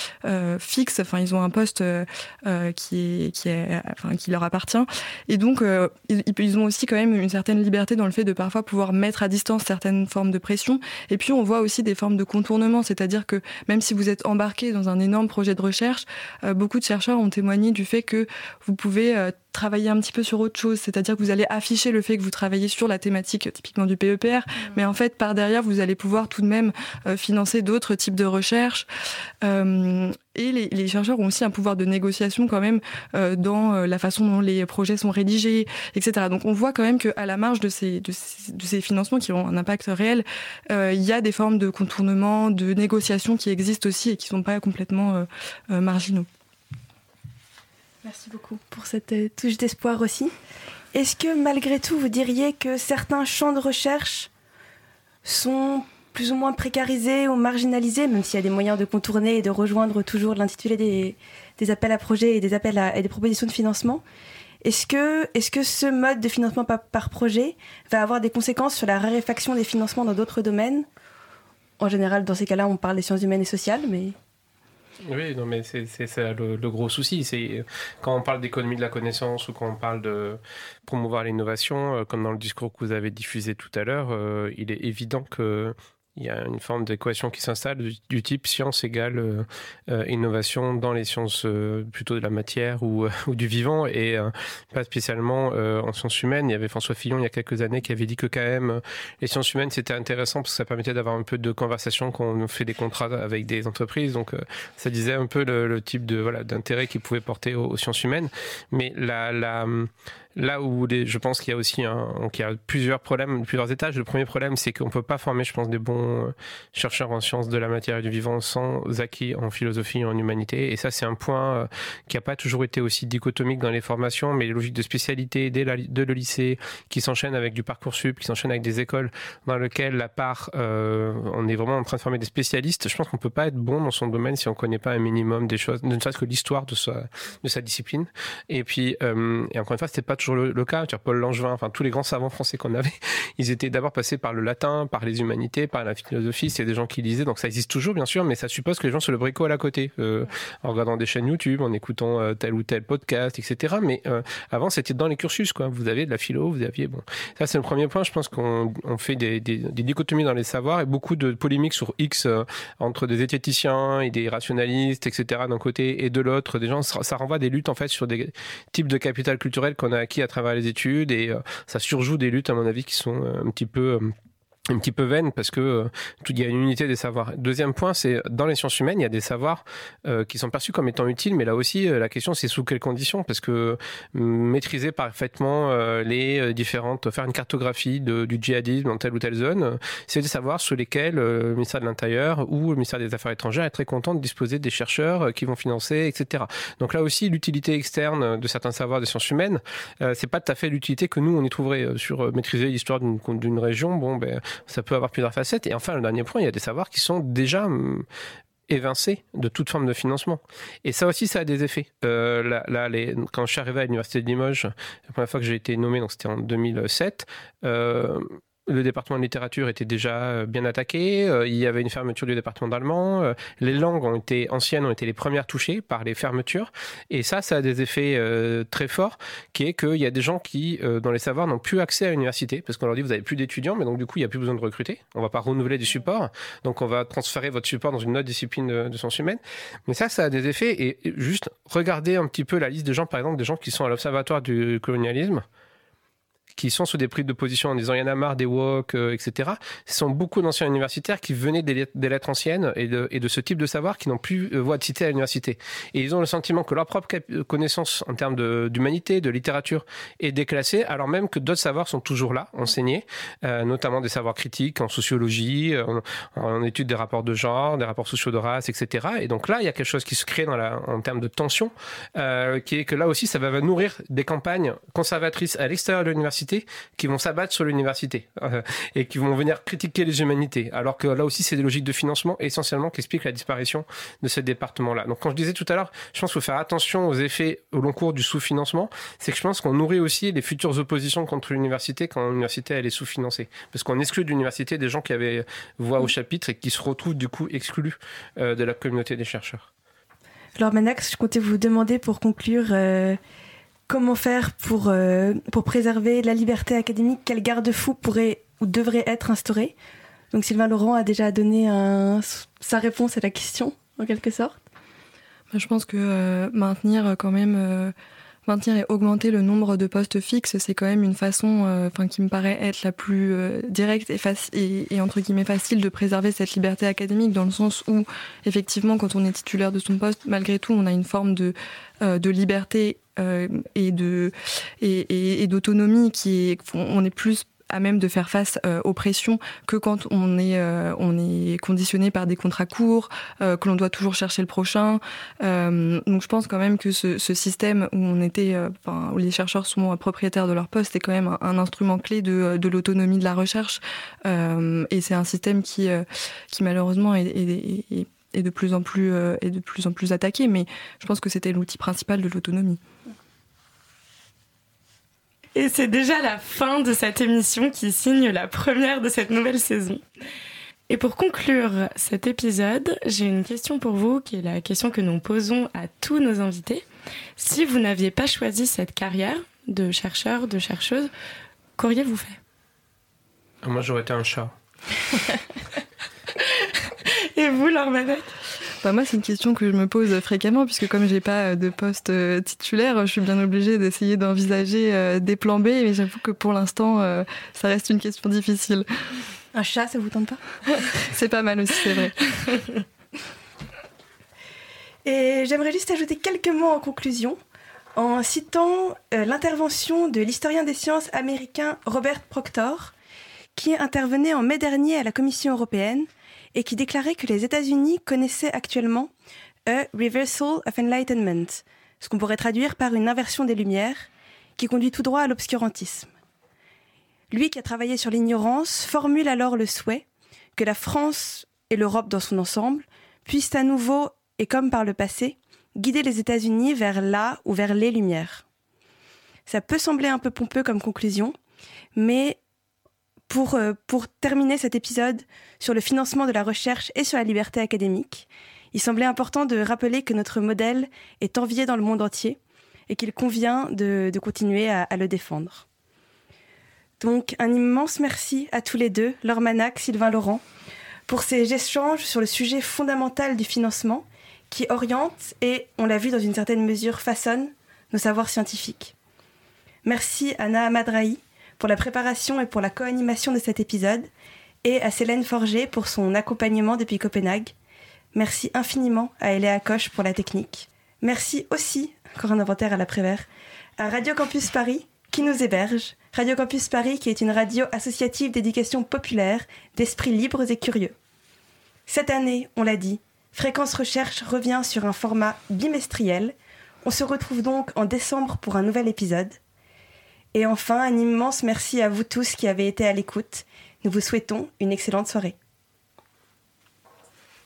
fixe, enfin ils ont un poste qui leur appartient, et donc ils ont aussi quand même une certaine liberté dans le fait de parfois pouvoir mettre à distance certaines formes de pression. Et puis on voit aussi des formes de contournement, c'est-à-dire que même si vous êtes embarqué dans un énorme projet de recherche, beaucoup de chercheurs ont témoigné du fait que vous pouvez travailler un petit peu sur autre chose, c'est-à-dire que vous allez afficher le fait que vous travaillez sur la thématique typiquement du PEPR, mais en fait par derrière vous allez pouvoir tout de même financer d'autres types de recherches. Et les chercheurs ont aussi un pouvoir de négociation quand même dans la façon dont les projets sont rédigés, etc. Donc on voit quand même qu'à la marge de ces financements qui ont un impact réel, il y a des formes de contournement, de négociation qui existent aussi et qui ne sont pas complètement marginaux. Merci beaucoup pour cette touche d'espoir aussi. Est-ce que malgré tout, vous diriez que certains champs de recherche sont plus ou moins précarisés ou marginalisés, même s'il y a des moyens de contourner et de rejoindre toujours l'intitulé des appels à projets et des appels et des propositions de financement? Est-ce que ce mode de financement par projet va avoir des conséquences sur la raréfaction des financements dans d'autres domaines? En général, dans ces cas-là, on parle des sciences humaines et sociales, mais... Oui, non, mais c'est ça le gros souci. C'est quand on parle d'économie de la connaissance ou quand on parle de promouvoir l'innovation, comme dans le discours que vous avez diffusé tout à l'heure, il est évident que il y a une forme d'équation qui s'installe du type science égale innovation dans les sciences plutôt de la matière ou du vivant, et pas spécialement en sciences humaines. Il y avait François Fillon il y a quelques années qui avait dit que quand même les sciences humaines c'était intéressant parce que ça permettait d'avoir un peu de conversation quand on fait des contrats avec des entreprises. Donc ça disait un peu le type d'intérêt qu'ils pouvaient porter aux sciences humaines. Mais là où je pense qu'il y a aussi il y a plusieurs problèmes, plusieurs étages. Le premier problème, c'est qu'on peut pas former, je pense, des bons chercheurs en sciences de la matière et du vivant sans acquis en philosophie et en humanité. Et ça, c'est un point qui n'a pas toujours été aussi dichotomique dans les formations, mais les logiques de spécialité dès le lycée qui s'enchaînent avec du Parcoursup, qui s'enchaînent avec des écoles dans lesquelles la part, on est vraiment en train de former des spécialistes. Je pense qu'on peut pas être bon dans son domaine si on connaît pas un minimum des choses, ne serait-ce que l'histoire de sa discipline. Et puis, et encore une fois, c'était pas toujours toujours le cas. Paul Langevin, enfin tous les grands savants français qu'on avait, ils étaient d'abord passés par le latin, par les humanités, par la philosophie. C'est des gens qui lisaient, donc ça existe toujours bien sûr, mais ça suppose que les gens se le bricolent à côté, en regardant des chaînes YouTube, en écoutant tel ou tel podcast, etc. Mais avant c'était dans les cursus, quoi. Vous avez de la philo, vous aviez ça c'est le premier point. Je pense qu'on fait des dichotomies dans les savoirs et beaucoup de polémiques sur X entre des esthéticiens et des rationalistes, etc. d'un côté et de l'autre, des gens. Ça renvoie des luttes en fait sur des types de capital culturel qu'on a acquis à travers les études et ça surjoue des luttes à mon avis qui sont un petit peu vaine parce que il y a une unité des savoirs. Deuxième point, c'est dans les sciences humaines, il y a des savoirs qui sont perçus comme étant utiles, mais là aussi, la question c'est sous quelles conditions, parce que maîtriser parfaitement faire une cartographie du djihadisme dans telle ou telle zone, c'est des savoirs sur lesquels le ministère de l'Intérieur ou le ministère des Affaires étrangères est très content de disposer des chercheurs qui vont financer, etc. Donc là aussi, l'utilité externe de certains savoirs des sciences humaines, c'est pas tout à fait l'utilité que nous on y trouverait sur maîtriser l'histoire d'une région. Ça peut avoir plusieurs facettes. Et enfin, le dernier point, il y a des savoirs qui sont déjà évincés de toute forme de financement. Et ça aussi, ça a des effets. Quand je suis arrivé à l'Université de Limoges, la première fois que j'ai été nommé, donc c'était en 2007, le département de littérature était déjà bien attaqué, il y avait une fermeture du département d'allemand, les langues anciennes ont été les premières touchées par les fermetures, et ça a des effets très forts, qui est qu'il y a des gens qui, dans les savoirs, n'ont plus accès à l'université, parce qu'on leur dit vous n'avez plus d'étudiants, mais donc du coup il n'y a plus besoin de recruter, on ne va pas renouveler du support, donc on va transférer votre support dans une autre discipline de sciences humaines, mais ça a des effets, et juste regardez un petit peu la liste des gens, par exemple des gens qui sont à l'Observatoire du colonialisme, qui sont sous des prises de position en disant il y en a marre des woke, etc. Ce sont beaucoup d'anciens universitaires qui venaient des lettres anciennes et de ce type de savoir qui n'ont plus voix de cité à l'université. Et ils ont le sentiment que leur propre connaissance en termes d'humanité, de littérature est déclassée, alors même que d'autres savoirs sont toujours là, enseignés, notamment des savoirs critiques en sociologie, en études des rapports de genre, des rapports sociaux de race, etc. Et donc là, il y a quelque chose qui se crée en termes de tension, qui est que là aussi, ça va nourrir des campagnes conservatrices à l'extérieur de l'université qui vont s'abattre sur l'université et qui vont venir critiquer les humanités, alors que là aussi c'est des logiques de financement essentiellement qui expliquent la disparition de ce département-là. Donc quand je disais tout à l'heure, je pense qu'il faut faire attention aux effets au long cours du sous-financement, c'est que je pense qu'on nourrit aussi les futures oppositions contre l'université quand l'université elle est sous-financée, parce qu'on exclut de l'université des gens qui avaient voix au chapitre et qui se retrouvent du coup exclus de la communauté des chercheurs. Alors Manax, je comptais vous demander pour conclure comment faire pour préserver la liberté académique, quel garde-fou pourrait ou devrait être instauré. Donc Sylvain Laurent a déjà donné sa réponse à la question, en quelque sorte. Je pense que maintenir et augmenter le nombre de postes fixes, c'est quand même une façon qui me paraît être la plus directe et entre guillemets facile de préserver cette liberté académique, dans le sens où, effectivement, quand on est titulaire de son poste, malgré tout, on a une forme de liberté et d'autonomie on est plus à même de faire face aux pressions que quand on est conditionné par des contrats courts, que l'on doit toujours chercher le prochain. Donc je pense quand même que ce système où les chercheurs sont propriétaires de leur poste est quand même un instrument clé de l'autonomie de la recherche. Et c'est un système qui malheureusement est de plus en plus attaqué, mais je pense que c'était l'outil principal de l'autonomie. Et c'est déjà la fin de cette émission qui signe la première de cette nouvelle saison. Et pour conclure cet épisode, j'ai une question pour vous, qui est la question que nous posons à tous nos invités. Si vous n'aviez pas choisi cette carrière de chercheur, de chercheuse, qu'auriez-vous fait ? Moi, j'aurais été un chat. Et vous, Laure Manette ? Moi, c'est une question que je me pose fréquemment, puisque comme j'ai pas de poste titulaire, je suis bien obligée d'essayer d'envisager des plans B, mais j'avoue que pour l'instant, ça reste une question difficile. Un chat, ça vous tente pas ? C'est pas mal aussi, c'est vrai. Et j'aimerais juste ajouter quelques mots en conclusion, en citant l'intervention de l'historien des sciences américain Robert Proctor, qui intervenait en mai dernier à la Commission européenne, et qui déclarait que les États-Unis connaissaient actuellement a reversal of enlightenment, ce qu'on pourrait traduire par une inversion des Lumières, qui conduit tout droit à l'obscurantisme. Lui qui a travaillé sur l'ignorance formule alors le souhait que la France et l'Europe dans son ensemble puissent à nouveau, et comme par le passé, guider les États-Unis vers la ou vers les Lumières. Ça peut sembler un peu pompeux comme conclusion, mais pour terminer cet épisode sur le financement de la recherche et sur la liberté académique, il semblait important de rappeler que notre modèle est envié dans le monde entier et qu'il convient de continuer à le défendre. Donc, un immense merci à tous les deux, Laure Manac, Sylvain Laurent, pour ces échanges sur le sujet fondamental du financement qui oriente et, on l'a vu dans une certaine mesure, façonne nos savoirs scientifiques. Merci à Naha Madrahi pour la préparation et pour la co-animation de cet épisode et à Célène Forger pour son accompagnement depuis Copenhague. Merci infiniment à Eléa Koch pour la technique. Merci aussi, encore un inventaire à l'après-vert, à Radio Campus Paris qui nous héberge. Radio Campus Paris qui est une radio associative d'éducation populaire, d'esprits libres et curieux. Cette année, on l'a dit, Fréquence Recherche revient sur un format bimestriel. On se retrouve donc en décembre pour un nouvel épisode. Et enfin, un immense merci à vous tous qui avez été à l'écoute. Nous vous souhaitons une excellente soirée.